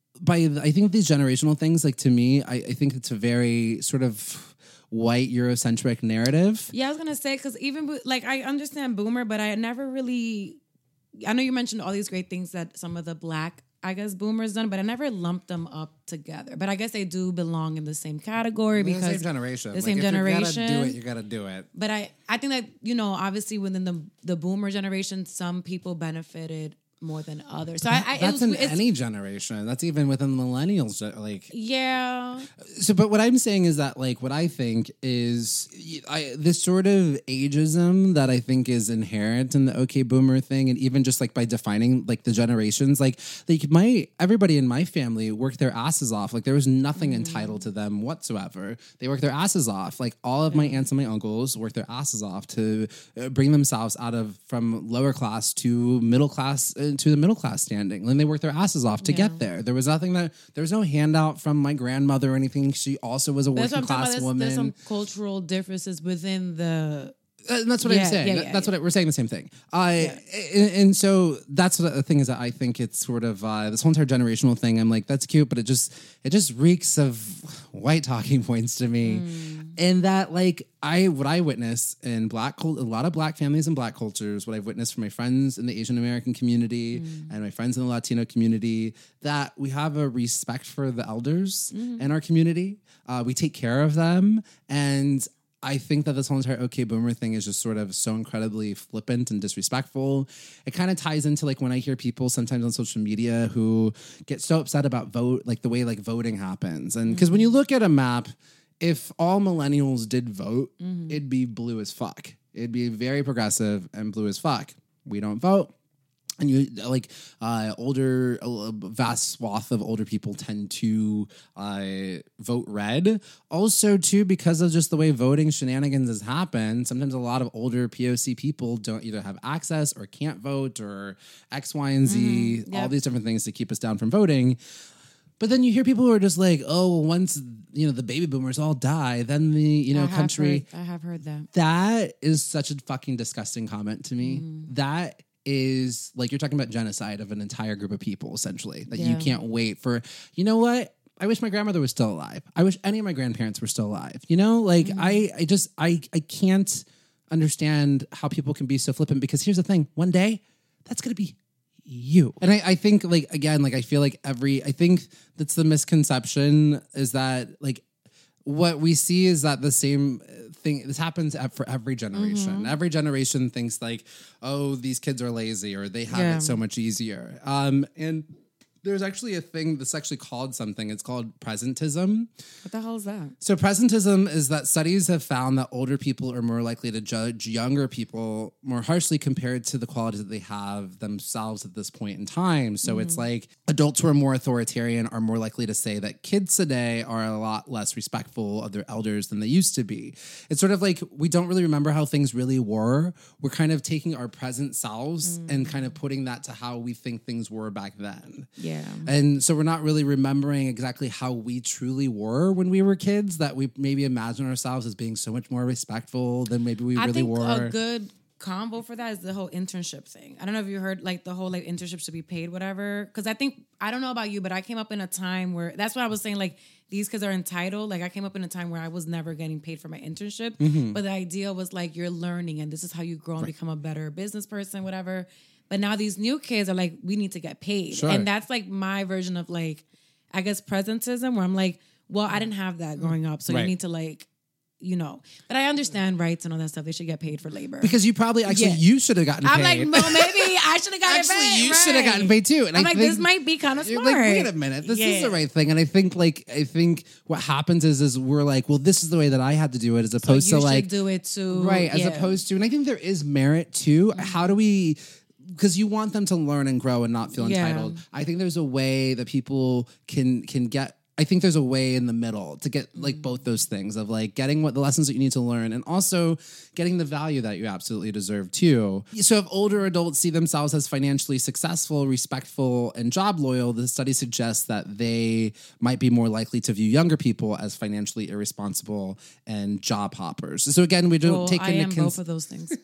these generational things, to me, I think it's a very sort of white Eurocentric narrative. Yeah, I was gonna say, because even I understand boomer, but I never really. I know you mentioned all these great things that some of the Black, I guess, boomers done, but I never lumped them up together. But I guess they do belong in the same category because the same generation. The same generation. You gotta do it. You gotta do it. But I think that obviously within the boomer generation, some people benefited more than others. So that's in any generation. That's even within the millennials. Yeah. So, but what I'm saying is that what I think is this sort of ageism that I think is inherent in the okay boomer thing, and even just by defining the generations, everybody in my family worked their asses off. There was nothing entitled to them whatsoever. They worked their asses off. All of my aunts and my uncles worked their asses off to bring themselves from lower class to middle class. To the middle class standing, and they worked their asses off to get there. There was no handout from my grandmother or anything. She also was a working class woman. There's some cultural differences within the. And that's what I'm saying. That's what we're saying. The same thing. And so that's what the thing is, that I think it's sort of this whole entire generational thing. I'm that's cute, but it just reeks of white talking points to me. And that what I witness in a lot of Black families and Black cultures, what I've witnessed from my friends in the Asian American community and my friends in the Latino community, that we have a respect for the elders in our community. We take care of them, and I think that this whole entire okay boomer thing is just sort of so incredibly flippant and disrespectful. It kind of ties into when I hear people sometimes on social media who get so upset about the way voting happens. And because when you look at a map, if all millennials did vote, it'd be blue as fuck. It'd be very progressive and blue as fuck. We don't vote. And you vast swath of older people tend to vote red. Also, too, because of just the way voting shenanigans has happened, sometimes a lot of older POC people don't either have access or can't vote or X, Y, and Z, all these different things to keep us down from voting. But then you hear people who are just once the baby boomers all die, then the country. I have heard that. That is such a fucking disgusting comment to me. That is you're talking about genocide of an entire group of people, essentially, that you can't wait for. You know what? I wish my grandmother was still alive. I wish any of my grandparents were still alive. I can't understand how people can be so flippant, because here's the thing. One day, that's going to be you. And I think I feel I think that's the misconception, is that what we see is that the same thing, this happens for every generation. Every generation thinks oh, these kids are lazy, or they have it so much easier. And There's actually a thing that's actually called something. It's called presentism. What the hell is that? So presentism is that studies have found that older people are more likely to judge younger people more harshly compared to the qualities that they have themselves at this point in time. So it's like adults who are more authoritarian are more likely to say that kids today are a lot less respectful of their elders than they used to be. It's sort of like we don't really remember how things really were. We're kind of taking our present selves and kind of putting that to how we think things were back then. Yeah. And so we're not really remembering exactly how we truly were when we were kids, that we maybe imagine ourselves as being so much more respectful than maybe we really were. I think a good combo for that is the whole internship thing. I don't know if you heard like the whole like internship should be paid, whatever. Because I don't know about you, but I came up in a time where that's what I was saying, like these kids are entitled. Like I came up in a time where I was never getting paid for my internship. But the idea was like you're learning and this is how you grow and become a better business person, whatever. But now these new kids are like, we need to get paid. Sure. And that's like my version of like, I guess, presentism, where I'm like, well, I didn't have that growing up. So you need to like, you know. But I understand rights and all that stuff. They should get paid for labor. Because you probably, you should have gotten paid. I'm like, well, maybe I should have gotten paid. Actually, you should have gotten paid too. And I'm like, this might be kind of smart. Like, wait a minute, this is the right thing. And I think what happens is we're like, well, this is the way that I had to do it, as opposed to like, do it too. Right, as opposed to, and I think there is merit too. How do we... Because you want them to learn and grow and not feel entitled. I think there's a way that people can get. I think there's a way in the middle to get like both those things of like getting the lessons that you need to learn and also getting the value that you absolutely deserve too. So if older adults see themselves as financially successful, respectful, and job loyal, the study suggests that they might be more likely to view younger people as financially irresponsible and job hoppers. So again, we don't take into both of those things.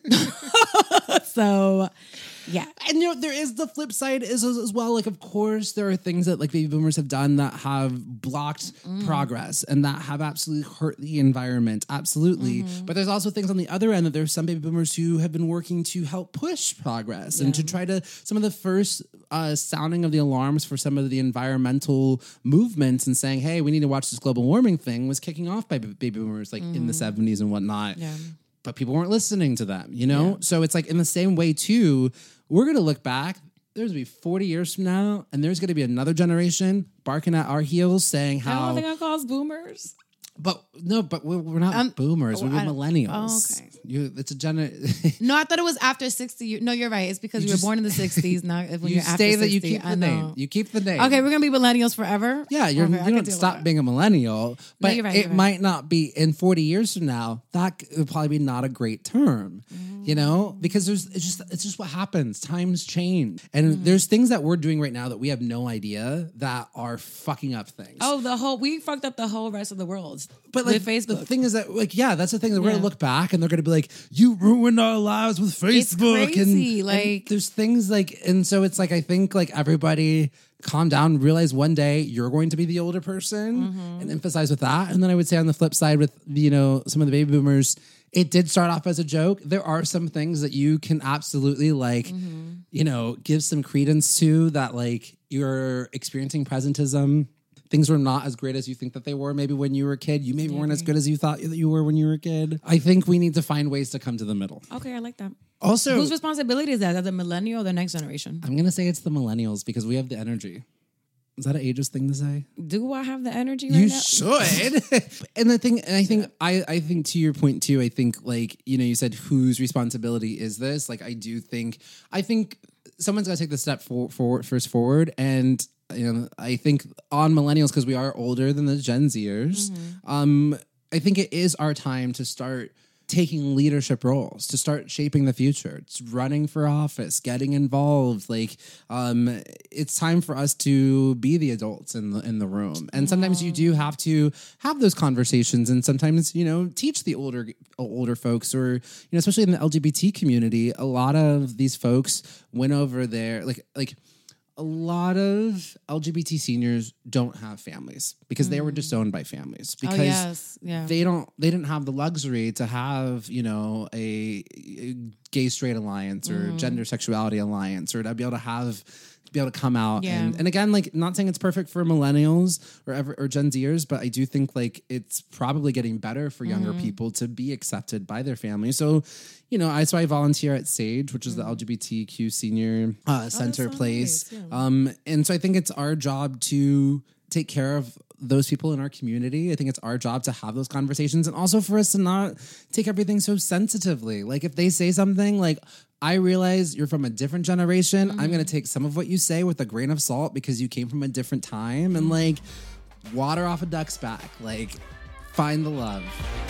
So... yeah. And you know, there is the flip side as well. Like, of course, there are things that like baby boomers have done that have blocked progress and that have absolutely hurt the environment. Absolutely. But there's also things on the other end that there's some baby boomers who have been working to help push progress and to try to some of the first sounding of the alarms for some of the environmental movements and saying, hey, we need to watch this global warming thing was kicking off by baby boomers like in the 70s and whatnot. Yeah. But people weren't listening to them, you know? Yeah. So it's like in the same way, too, we're going to look back. There's going to be 40 years from now, and there's going to be another generation barking at our heels saying how... I don't think I call us boomers. But we're not boomers. We're millennials. Oh, okay. It's a No, I thought it was after 60 years. No, you're right. It's because you were born in the 60s. Not when you're after 60. You keep the name. You keep the name. Okay, we're going to be millennials forever? Yeah, you don't stop being a millennial. But no, it might not be in 40 years from now. That would probably be not a great term. You know, because it's just what happens. Times change. And there's things that we're doing right now that we have no idea that are fucking up things. Oh, we fucked up the whole rest of the world. But like Facebook. The thing is that like, yeah, that's the thing that we're going to look back and they're going to be like, you ruined our lives with Facebook. It's crazy. And there's things like, and so it's like, I think like everybody calm down, realize one day you're going to be the older person and emphasize with that. And then I would say on the flip side with, you know, some of the baby boomers, it did start off as a joke. There are some things that you can absolutely like, you know, give some credence to that, like you're experiencing presentism. Things were not as great as you think that they were maybe when you were a kid. You maybe weren't as good as you thought that you were when you were a kid. I think we need to find ways to come to the middle. Okay, I like that. Also, whose responsibility is that? The millennial or the next generation? I'm going to say it's the millennials because we have the energy. Is that an ageist thing to say? Do I have the energy right now? You should. And I think to your point too, I think like, you know, you said whose responsibility is this? Like I think someone's got to take the step forward. And, you know, I think on millennials, because we are older than the Gen Zers, I think it is our time to start taking leadership roles, to start shaping the future. It's running for office, getting involved. Like, it's time for us to be the adults in the room. And sometimes you do have to have those conversations, and sometimes, you know, teach the older folks, or, you know, especially in the LGBT community, a lot of these folks went over there, like a lot of LGBT seniors don't have families because they were disowned by families because they didn't have the luxury to have, you know, a gay straight alliance or gender sexuality alliance, or to be able to have be able to come out. And again, like, not saying it's perfect for millennials or Gen Zers, but I do think like it's probably getting better for younger people to be accepted by their family. So, you know, I volunteer at SAGE, which is the LGBTQ senior center place. Nice. Yeah. And so I think it's our job to take care of those people in our community. I think it's our job to have those conversations, and also for us to not take everything so sensitively. Like, if they say something like, I realize you're from a different generation, I'm going to take some of what you say with a grain of salt because you came from a different time, and like, water off a duck's back. Like, find the love.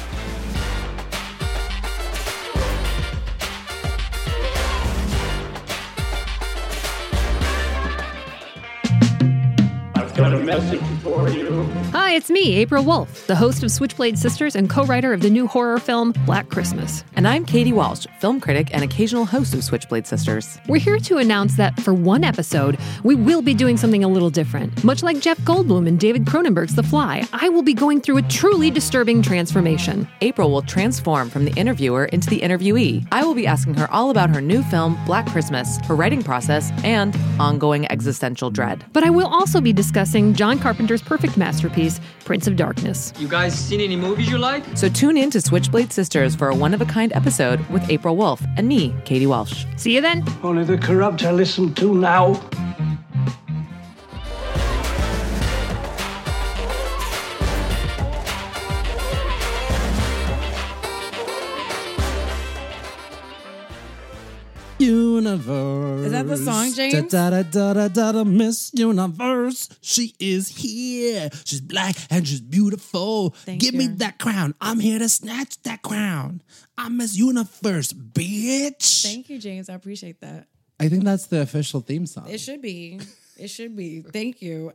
Got a message for you. Hi, it's me, April Wolf, the host of Switchblade Sisters and co-writer of the new horror film Black Christmas. And I'm Katie Walsh, film critic and occasional host of Switchblade Sisters. We're here to announce that for one episode, we will be doing something a little different. Much like Jeff Goldblum and David Cronenberg's The Fly, I will be going through a truly disturbing transformation. April will transform from the interviewer into the interviewee. I will be asking her all about her new film, Black Christmas, her writing process, and ongoing existential dread. But I will also be discussing John Carpenter's perfect masterpiece, Prince of Darkness. You guys seen any movies you like? So tune in to Switchblade Sisters for a one-of-a-kind episode with April Wolf and me, Katie Walsh. See you then. Only the corrupt I listen to now. Universe. Is that the song, James? Da, da, da, da, da, da, Miss Universe. She is here. She's black and she's beautiful. Give me that crown. I'm here to snatch that crown. I'm Miss Universe, bitch. Thank you, James. I appreciate that. I think that's the official theme song. It should be. It should be. Thank you.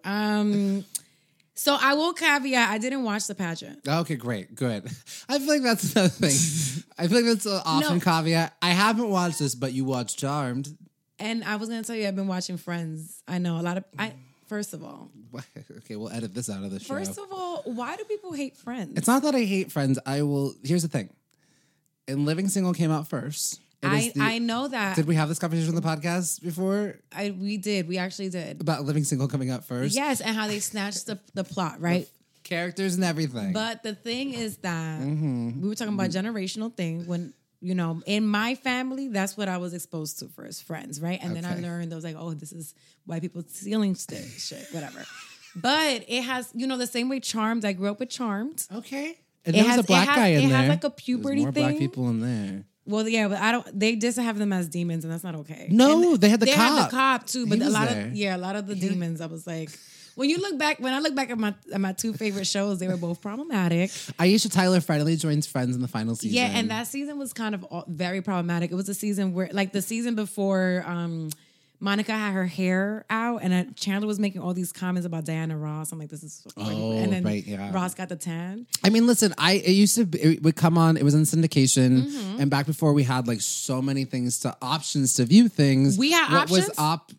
So I will caveat, I didn't watch the pageant. Okay, great. Good. I feel like that's another thing. I feel like that's an often caveat. I haven't watched this, but you watched Charmed. And I was going to tell you, I've been watching Friends. I know a lot of... First of all... Okay, we'll edit this out of the show. First of all, why do people hate Friends? It's not that I hate Friends. Here's the thing. And Living Single came out first. I know that. Did we have this conversation on the podcast before? We did. We actually did. About Living Single coming out first? Yes, and how they snatched the plot, right? The characters and everything. But the thing is that we were talking about generational thing when, you know, in my family, that's what I was exposed to first, Friends, right? And then I learned, I was like, oh, this is white people stealing shit, whatever. But it has, you know, the same way Charmed, I grew up with Charmed. Okay. And there was a black guy in there. It has like a puberty There's more black people in there. Well, yeah, but they just have them as demons, and that's not okay. No, they had the cop. They had the cop too, but a lot of the demons. I was like, when I look back at my two favorite shows, they were both problematic. Aisha Tyler finally joins Friends in the final season. Yeah, and that season was kind of very problematic. It was a season where, like, the season before. Monica had her hair out, and Chandler was making all these comments about Diana Ross. I'm like, this is so funny. And then Ross got the tan. I mean, listen, it would come on. It was in syndication, and back before we had like so many options to view things. We had options.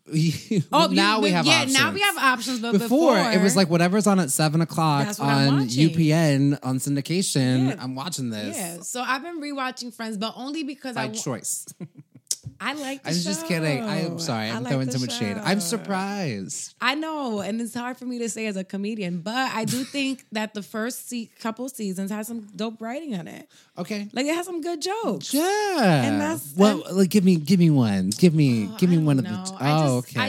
Now we have options. Yeah, now we have options. But before it was like whatever's on at 7:00 on UPN on syndication. Yeah. I'm watching this. Yeah, so I've been rewatching Friends, but only because by choice. I like the show. I'm just kidding. I'm sorry. I'm throwing too much shade. I'm surprised. I know. And it's hard for me to say as a comedian, but I do think that the first couple seasons has some dope writing on it. Okay. Like, it has some good jokes. Yeah. And that's... like, give me one. Give me one of the... okay.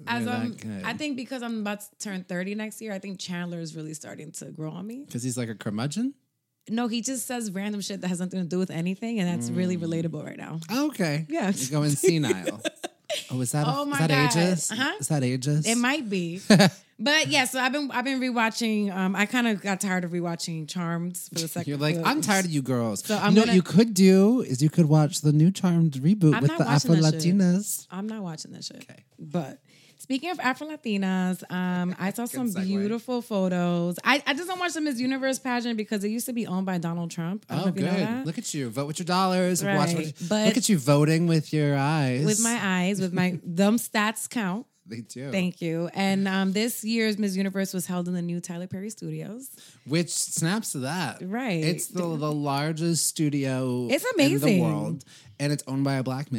I think because I'm about to turn 30 next year, I think Chandler is really starting to grow on me. Because he's like a curmudgeon? No, he just says random shit that has nothing to do with anything, and that's really relatable right now. Okay. Yeah. You're going senile. Is that ageist? Uh-huh. Is that ageist? It might be. But yeah, so I've been rewatching. I kind of got tired of rewatching Charmed for the second. You're like, I'm tired of you girls. So what you could do is you could watch the new Charmed reboot with the Afro Latinas. I'm not watching that shit. Okay. But speaking of Afro Latinas, I saw some beautiful photos. I just don't watch the Miss Universe pageant because it used to be owned by Donald Trump. I don't know if you know that. Look at you. Vote with your dollars. Right. Look at you voting with your eyes. With my eyes. With my them stats count. They do. Thank you. And this year's Miss Universe was held in the new Tyler Perry Studios. Which snaps to that. Right. It's the largest studio it's amazing. in the world. And it's owned by a black man.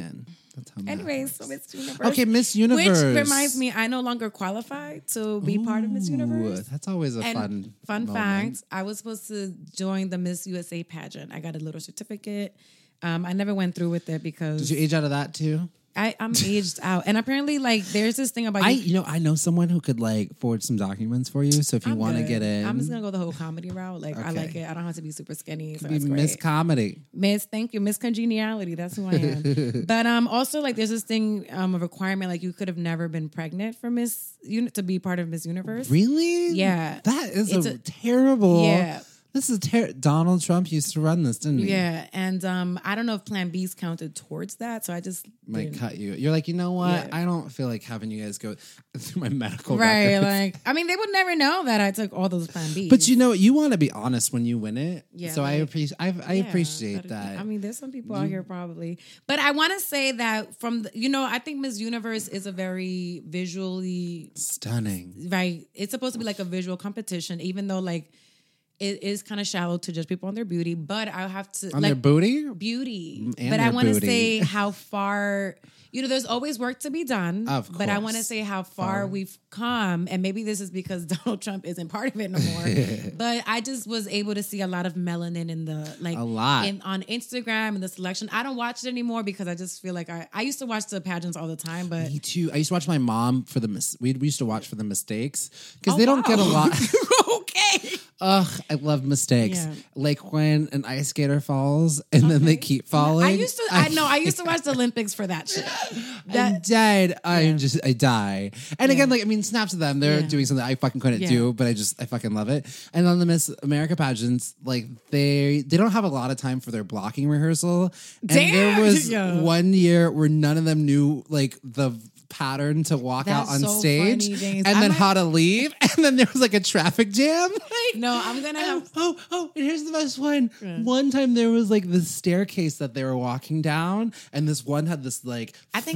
Anyways, so Miss Universe. Okay, Miss Universe. Which reminds me, I no longer qualify to be part of Miss Universe. That's always a fun moment. fact. I was supposed to join the Miss USA pageant. I got a little certificate. I never went through with it because... Did you age out of that too? I'm aged out. And apparently, like, there's this thing about... I know someone who could, like, forge some documents for you. So if you want to get in... I'm just going to go the whole comedy route. Like, okay. I like it. I don't have to be super skinny. So be Miss Comedy. Thank you. Miss Congeniality. That's who I am. But also, like, there's this thing, a requirement, like, you could have never been pregnant for to be part of Miss Universe. Really? Yeah. That is a terrible... Yeah. This is Donald Trump used to run this, didn't he? Yeah, and I don't know if Plan B's counted towards that, so I just might cut you. You're like, you know what? Yeah. I don't feel like having you guys go through my medical records. Like, I mean, they would never know that I took all those Plan Bs. But you know, you want to be honest when you win it. Yeah, so I appreciate that. I mean, there's some people out here probably, but I want to say that from I think Miss Universe is a very visually stunning. Right, it's supposed to be like a visual competition, even though like. It is kind of shallow to judge people on their beauty, but I have to... On their booty? Beauty. But I want to say how far... there's always work to be done. Of course. But I want to say how far we've come. And maybe this is because Donald Trump isn't part of it no more. But I just was able to see a lot of melanin in the... like a lot. On Instagram and the selection. I don't watch it anymore because I just feel like I used to watch the pageants all the time, but... Me too. I used to watch my mom for we used to watch for the mistakes. Because they don't get a lot... Okay. Ugh, I love mistakes. Yeah. Like when an ice skater falls and then they keep falling. I used to watch the Olympics for that shit. I died. I die. And again, like, I mean, snaps to them. They're doing something I fucking couldn't do, but I fucking love it. And on the Miss America pageants, like they don't have a lot of time for their blocking rehearsal. And there was one year where none of them knew like the pattern to walk out on stage funny, and then how to leave, and then there was like a traffic jam. I'm gonna have and here's the best one. One time there was like this staircase that they were walking down, and this one had this like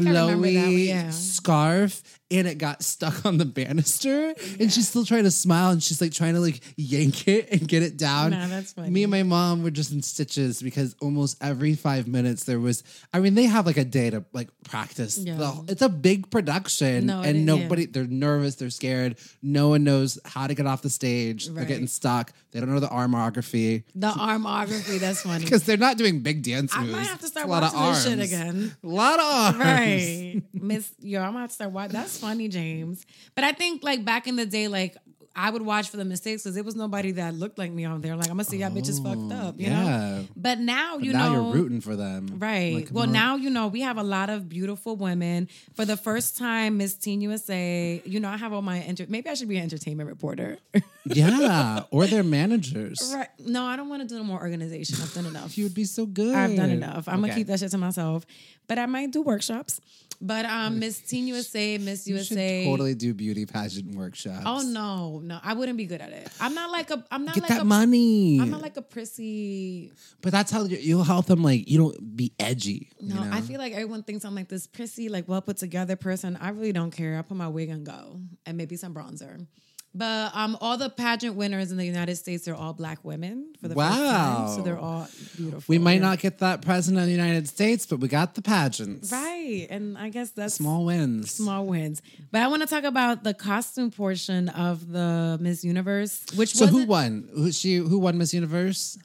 flowy scarf, and it got stuck on the banister, and she's still trying to smile, and she's like trying to like yank it and get it down. Nah, that's funny. Me and my mom were just in stitches because almost every 5 minutes there was. I mean, they have like a day to like practice. It's a big production, and nobody. They're nervous. They're scared. No one knows how to get off the stage. They're getting stuck. They don't know the armography. That's funny. Because they're not doing big dance moves. I might have to start watching this shit again. A lot of arms. Right. I'm going to have to start watching. That's funny, James. But I think like back in the day, like I would watch for the mistakes because there was nobody that looked like me on there. Like, I'm going to see y'all bitches fucked up, you know? But now, now you're rooting for them. Right. Like, well, now, we have a lot of beautiful women. For the first time, Miss Teen USA, I have all my... maybe I should be an entertainment reporter. Yeah. Or their managers. Right. No, I don't want to do no more organization. I've done enough. You would be so good. I've done enough. I'm going to keep that shit to myself. But I might do workshops. But Miss Teen USA, Miss USA, should totally do beauty pageant workshops. Oh no, I wouldn't be good at it. I'm not like money. I'm not like a prissy. But that's how you'll help them. Like you don't be edgy. No, I feel like everyone thinks I'm like this prissy, like well put together person. I really don't care. I put my wig and go, and maybe some bronzer. But all the pageant winners in the United States, they're all Black women for the first time. So they're all beautiful. We might not get that president of the United States, but we got the pageants. Right. And I guess that's... Small wins. Small wins. But I want to talk about the costume portion of the Miss Universe, who won? Who won Miss Universe?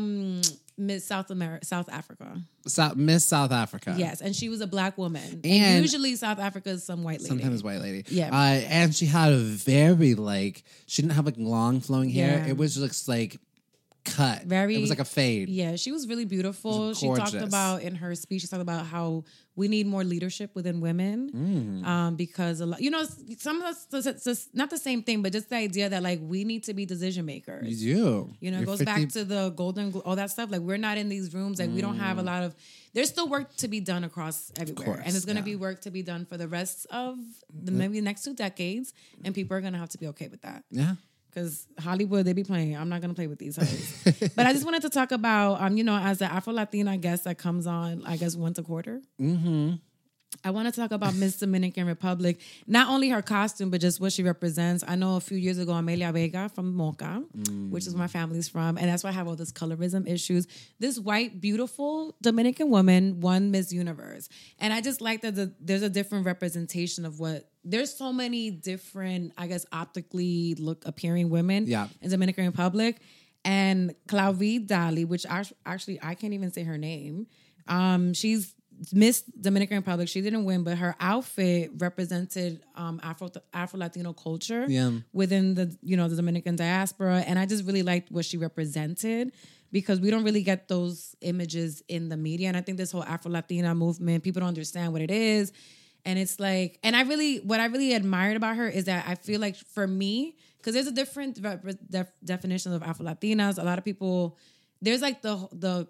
Miss South Africa. Miss South Africa. Yes, and she was a Black woman. And usually South Africa is some white lady. Sometimes white lady. Yeah. And she had a very she didn't have like long flowing hair. It was just like cut. It was like a fade. Yeah, she was really beautiful. She talked about in her speech, she talked about how we need more leadership within women because a lot, some of us, it's not the same thing, but just the idea that like we need to be decision makers. You do. It goes back to the all that stuff. Like we're not in these rooms. Like we don't have a lot of. There's still work to be done across everywhere, and there's going to be work to be done for the rest of maybe the next 2 decades, and people are going to have to be okay with that. Yeah. Because Hollywood, they be playing. I'm not going to play with these hoes. But I just wanted to talk about, as the Afro-Latina guest that comes on, I guess, once a quarter. Mm-hmm. I want to talk about Miss Dominican Republic. Not only her costume, but just what she represents. I know a few years ago, Amelia Vega from Moca, which is where my family's from, and that's why I have all this colorism issues. This white, beautiful Dominican woman won Miss Universe. And I just like that there's a different representation of what... There's so many different, I guess, optically appearing women in Dominican Republic. And Claudie Dali, which actually I can't even say her name. She's Miss Dominican Republic. She didn't win, but her outfit represented Afro-Latino culture within the the Dominican diaspora. And I just really liked what she represented because we don't really get those images in the media. And I think this whole Afro-Latina movement, people don't understand what it is. And it's like, and what I really admired about her is that I feel like for me, because there's a different definition of Afro-Latinas. A lot of people, there's like the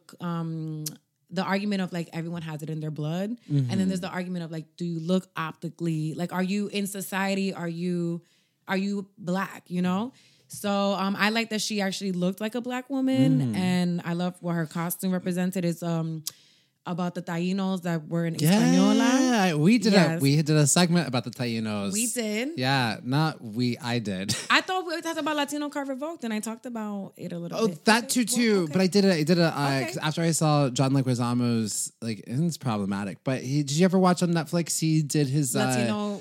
argument of like everyone has it in their blood. And then there's the argument of like, do you look optically, like are you in society? Are you black, So I like that she actually looked like a black woman. And I love what her costume represented is about the Tainos that were in Hispaniola. We did a segment about the Tainos. We did. Yeah, I did. I thought we talked about Latino Car Revoked, and I talked about it a little bit. Oh, that too. Okay. But I did after I saw John Leguizamo's, like, it's problematic. But did you ever watch on Netflix? He did his Latino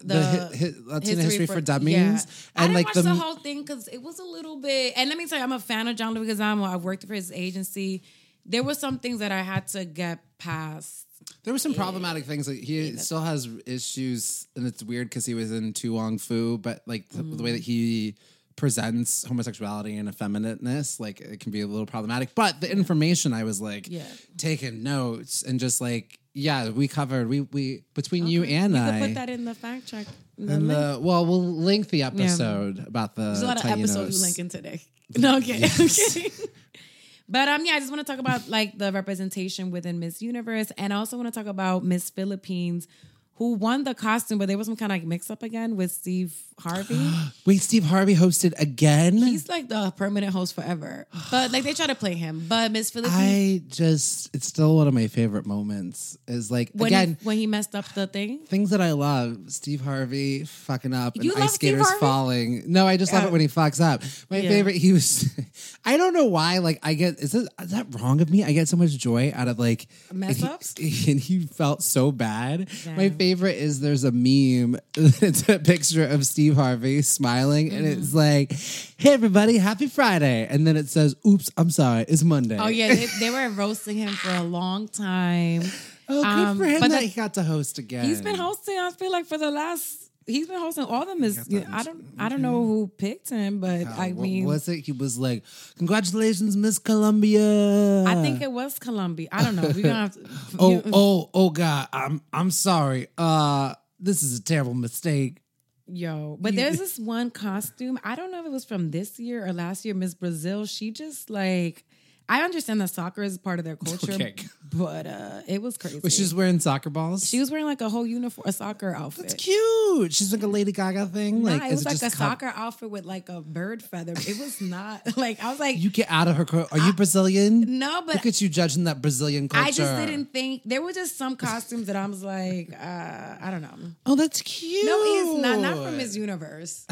Latino history for Dummies. Yeah. And I didn't watch the whole thing because it was a little bit. And let me tell you, I'm a fan of John Leguizamo. I've worked for his agency. There were some things that I had to get past. There were some problematic things. Like he still has issues, and it's weird because he was in Tu Wong Fu, but like the way that he presents homosexuality and effeminateness, like it can be a little problematic. But the information, I was like taking notes and just like, we covered we between you and I. You can put that in the fact check. We'll link the episode about the. There's a lot of Tainos. episodes we're linking today. No, okay, yes. I'm kidding. But I just want to talk about like the representation within Miss Universe, and I also want to talk about Miss Philippines, who won the costume, but there was some kind of like mix up again with Steve Harvey. Wait, Steve Harvey hosted again? He's like the permanent host forever. But like they try to play him. But Miss Philippines, it's still one of my favorite moments. Is like when he messed up the thing. Things that I love: Steve Harvey fucking up and you ice skaters falling. No, I just love it when he fucks up. My favorite. He was. I don't know why. Like I get. Is that wrong of me? I get so much joy out of like mess ups. And he felt so bad. Yeah. My favorite is there's a meme. It's a picture of Steve Harvey smiling, and it's like, "Hey everybody, happy Friday!" And then it says, "Oops, I'm sorry, it's Monday." Oh yeah, they were roasting him for a long time. Oh, good for him that he got to host again. He's been hosting. I feel like he's been hosting all the Miss. I don't know who picked him, but I mean, was it? He was like, "Congratulations, Miss Columbia." I think it was Columbia. I don't know. We're gonna have to. Oh God, I'm sorry. This is a terrible mistake. Yo, but there's this one costume. I don't know if it was from this year or last year. Miss Brazil. She just like. I understand that soccer is part of their culture, but it was crazy. Was she just wearing soccer balls? She was wearing like a whole uniform, a soccer outfit. That's cute. She's like a Lady Gaga thing. Nah, it was like a soccer outfit with like a bird feather. It was not like I was like, you get out of her. Are you Brazilian? No, but look at you judging that Brazilian culture. I just didn't think there were just some costumes that I was like, I don't know. Oh, that's cute. No, it's not from Miss Universe.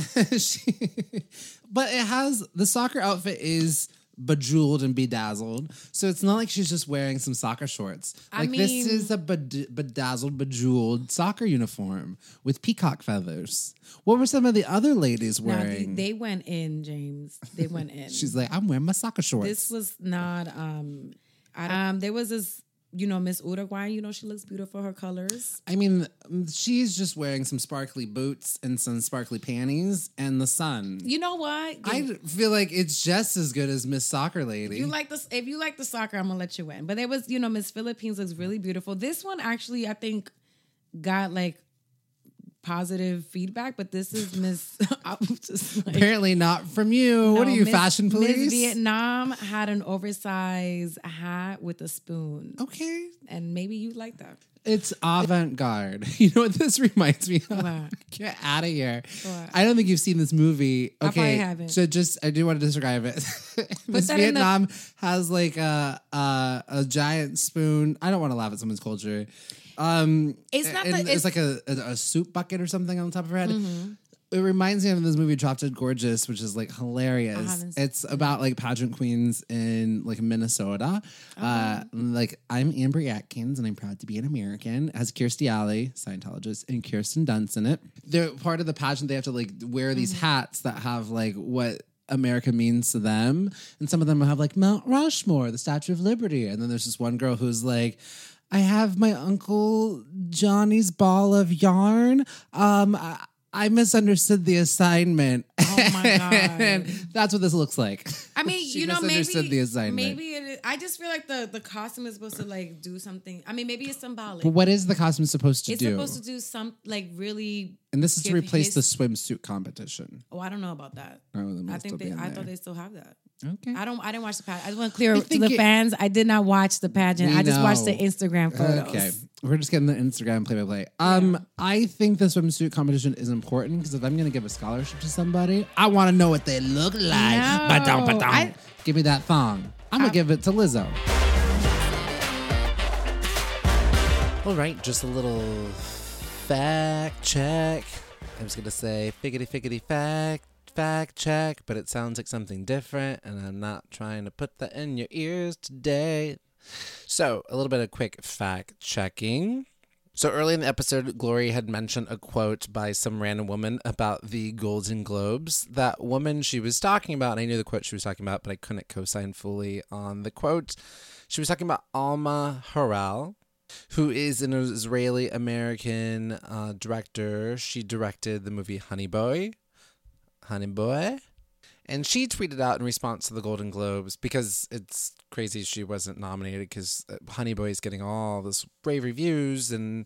But it has the soccer outfit is bejeweled and bedazzled, so it's not like she's just wearing some soccer shorts. This is a bedazzled, bejeweled soccer uniform with peacock feathers. What were some of the other ladies wearing? They went in, James. They went in. She's like, I'm wearing my soccer shorts. This was not. There was this. Miss Uruguay, she looks beautiful, her colors. I mean, she's just wearing some sparkly boots and some sparkly panties and the sun. You know what? I feel like it's just as good as Miss Soccer Lady. If you like the soccer, I'm going to let you win. But there was, Miss Philippines looks really beautiful. This one actually, I think, got like positive feedback, but this is Miss. Apparently not from you. No, what are you, fashion police? Miss Vietnam had an oversized hat with a spoon. Okay, and maybe you like that. It's avant-garde. You know what this reminds me of? What? Get out of here. What? I don't think you've seen this movie. Okay, I probably haven't. So I do want to describe it. Miss Vietnam has like a giant spoon. I don't want to laugh at someone's culture. It's like a soup bucket or something on top of her head. Mm-hmm. It reminds me of this movie Drop Dead Gorgeous, which is like hilarious. It's about like pageant queens in like Minnesota. Okay. Like I'm Amber Atkins and I'm proud to be an American. It has Kirstie Alley, Scientologist, and Kirsten Dunst in it. They're part of the pageant. They have to like wear these hats that have like what America means to them. And some of them have like Mount Rushmore, the Statue of Liberty. And then there's this one girl who's like, I have my Uncle Johnny's ball of yarn. I misunderstood the assignment. Oh my God. That's what this looks like. I mean, you know, the assignment. Maybe it is. I just feel like the costume is supposed to like do something. I mean, maybe it's symbolic. But what is the costume supposed to do? It's supposed to do some like really. And this is to replace the swimsuit competition. Oh, I don't know about that. Oh, I thought they still have that. Okay. I didn't watch the pageant. I just want to clear to the fans. I did not watch the pageant. I just watched the Instagram photos. Okay. We're just getting the Instagram play-by-play. I think the swimsuit competition is important because if I'm going to give a scholarship to somebody, I want to know what they look like. No. Give me that thong. I'm going to give it to Lizzo. All right, just a little fact check. I was going to say figgity fact check, but it sounds like something different, and I'm not trying to put that in your ears today. So, a little bit of quick fact checking. So, early in the episode, Glory had mentioned a quote by some random woman about the Golden Globes. That woman she was talking about, and I knew the quote she was talking about, but I couldn't co-sign fully on the quote. She was talking about Alma Har'el, who is an Israeli-American director. She directed the movie Honey Boy. And she tweeted out in response to the Golden Globes, because it's crazy she wasn't nominated because Honey Boy is getting all this rave reviews. And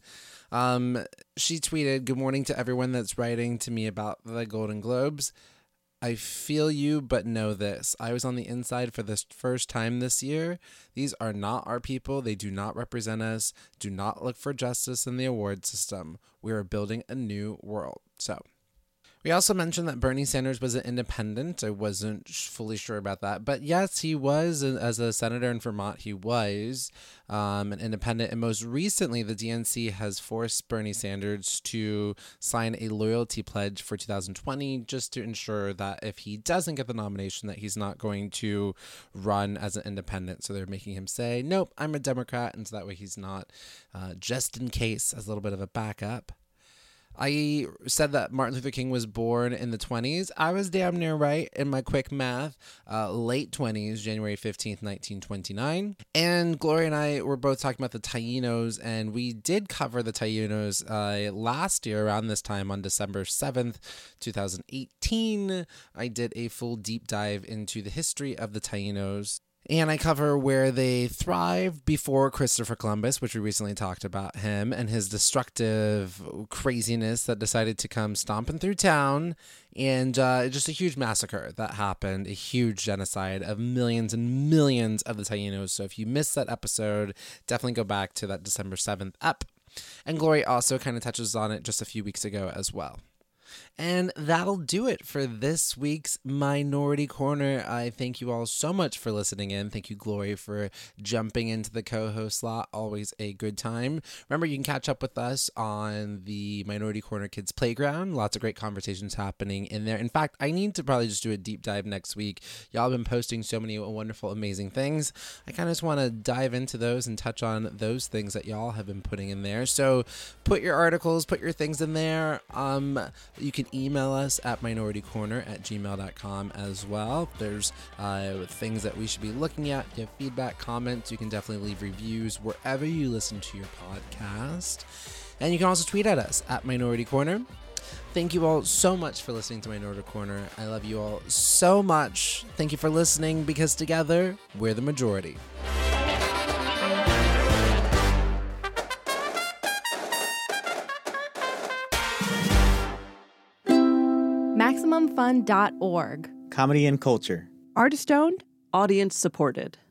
she tweeted, "Good morning to everyone that's writing to me about the Golden Globes. I feel you, but know this. I was on the inside for the first time this year. These are not our people. They do not represent us. Do not look for justice in the award system. We are building a new world." So. We also mentioned that Bernie Sanders was an independent. I wasn't fully sure about that. But yes, he was. As a senator in Vermont, he was an independent. And most recently, the DNC has forced Bernie Sanders to sign a loyalty pledge for 2020 just to ensure that if he doesn't get the nomination, that he's not going to run as an independent. So they're making him say, nope, I'm a Democrat. And so that way he's not, just in case, as a little bit of a backup. I said that Martin Luther King was born in the 20s. I was damn near right in my quick math. Late 20s, January 15th, 1929. And Gloria and I were both talking about the Taínos, and we did cover the Taínos last year around this time on December 7th, 2018. I did a full deep dive into the history of the Taínos. And I cover where they thrived before Christopher Columbus, which we recently talked about him and his destructive craziness that decided to come stomping through town. And just a huge massacre that happened, a huge genocide of millions and millions of the Taínos. So if you missed that episode, definitely go back to that December 7th ep. And Glory also kind of touches on it just a few weeks ago as well. And that'll do it for this week's Minority Corner. I thank you all so much for listening in. Thank you, Glory, for jumping into the co-host slot. Always a good time. Remember, you can catch up with us on the Minority Corner Kids Playground. Lots of great conversations happening in there. In fact, I need to probably just do a deep dive next week. Y'all have been posting so many wonderful, amazing things. I kind of just want to dive into those and touch on those things that y'all have been putting in there. So put your articles, put your things in there. You can email us at minoritycorner@gmail.com as well. There's things that we should be looking at. If you have feedback, comments, you can definitely leave reviews wherever you listen to your podcast. And you can also tweet at us at Minority Corner. Thank you all so much for listening to Minority Corner. I love you all so much. Thank you for listening, because together, we're the majority. MaximumFun.org. Comedy and culture. Artist owned. Audience supported.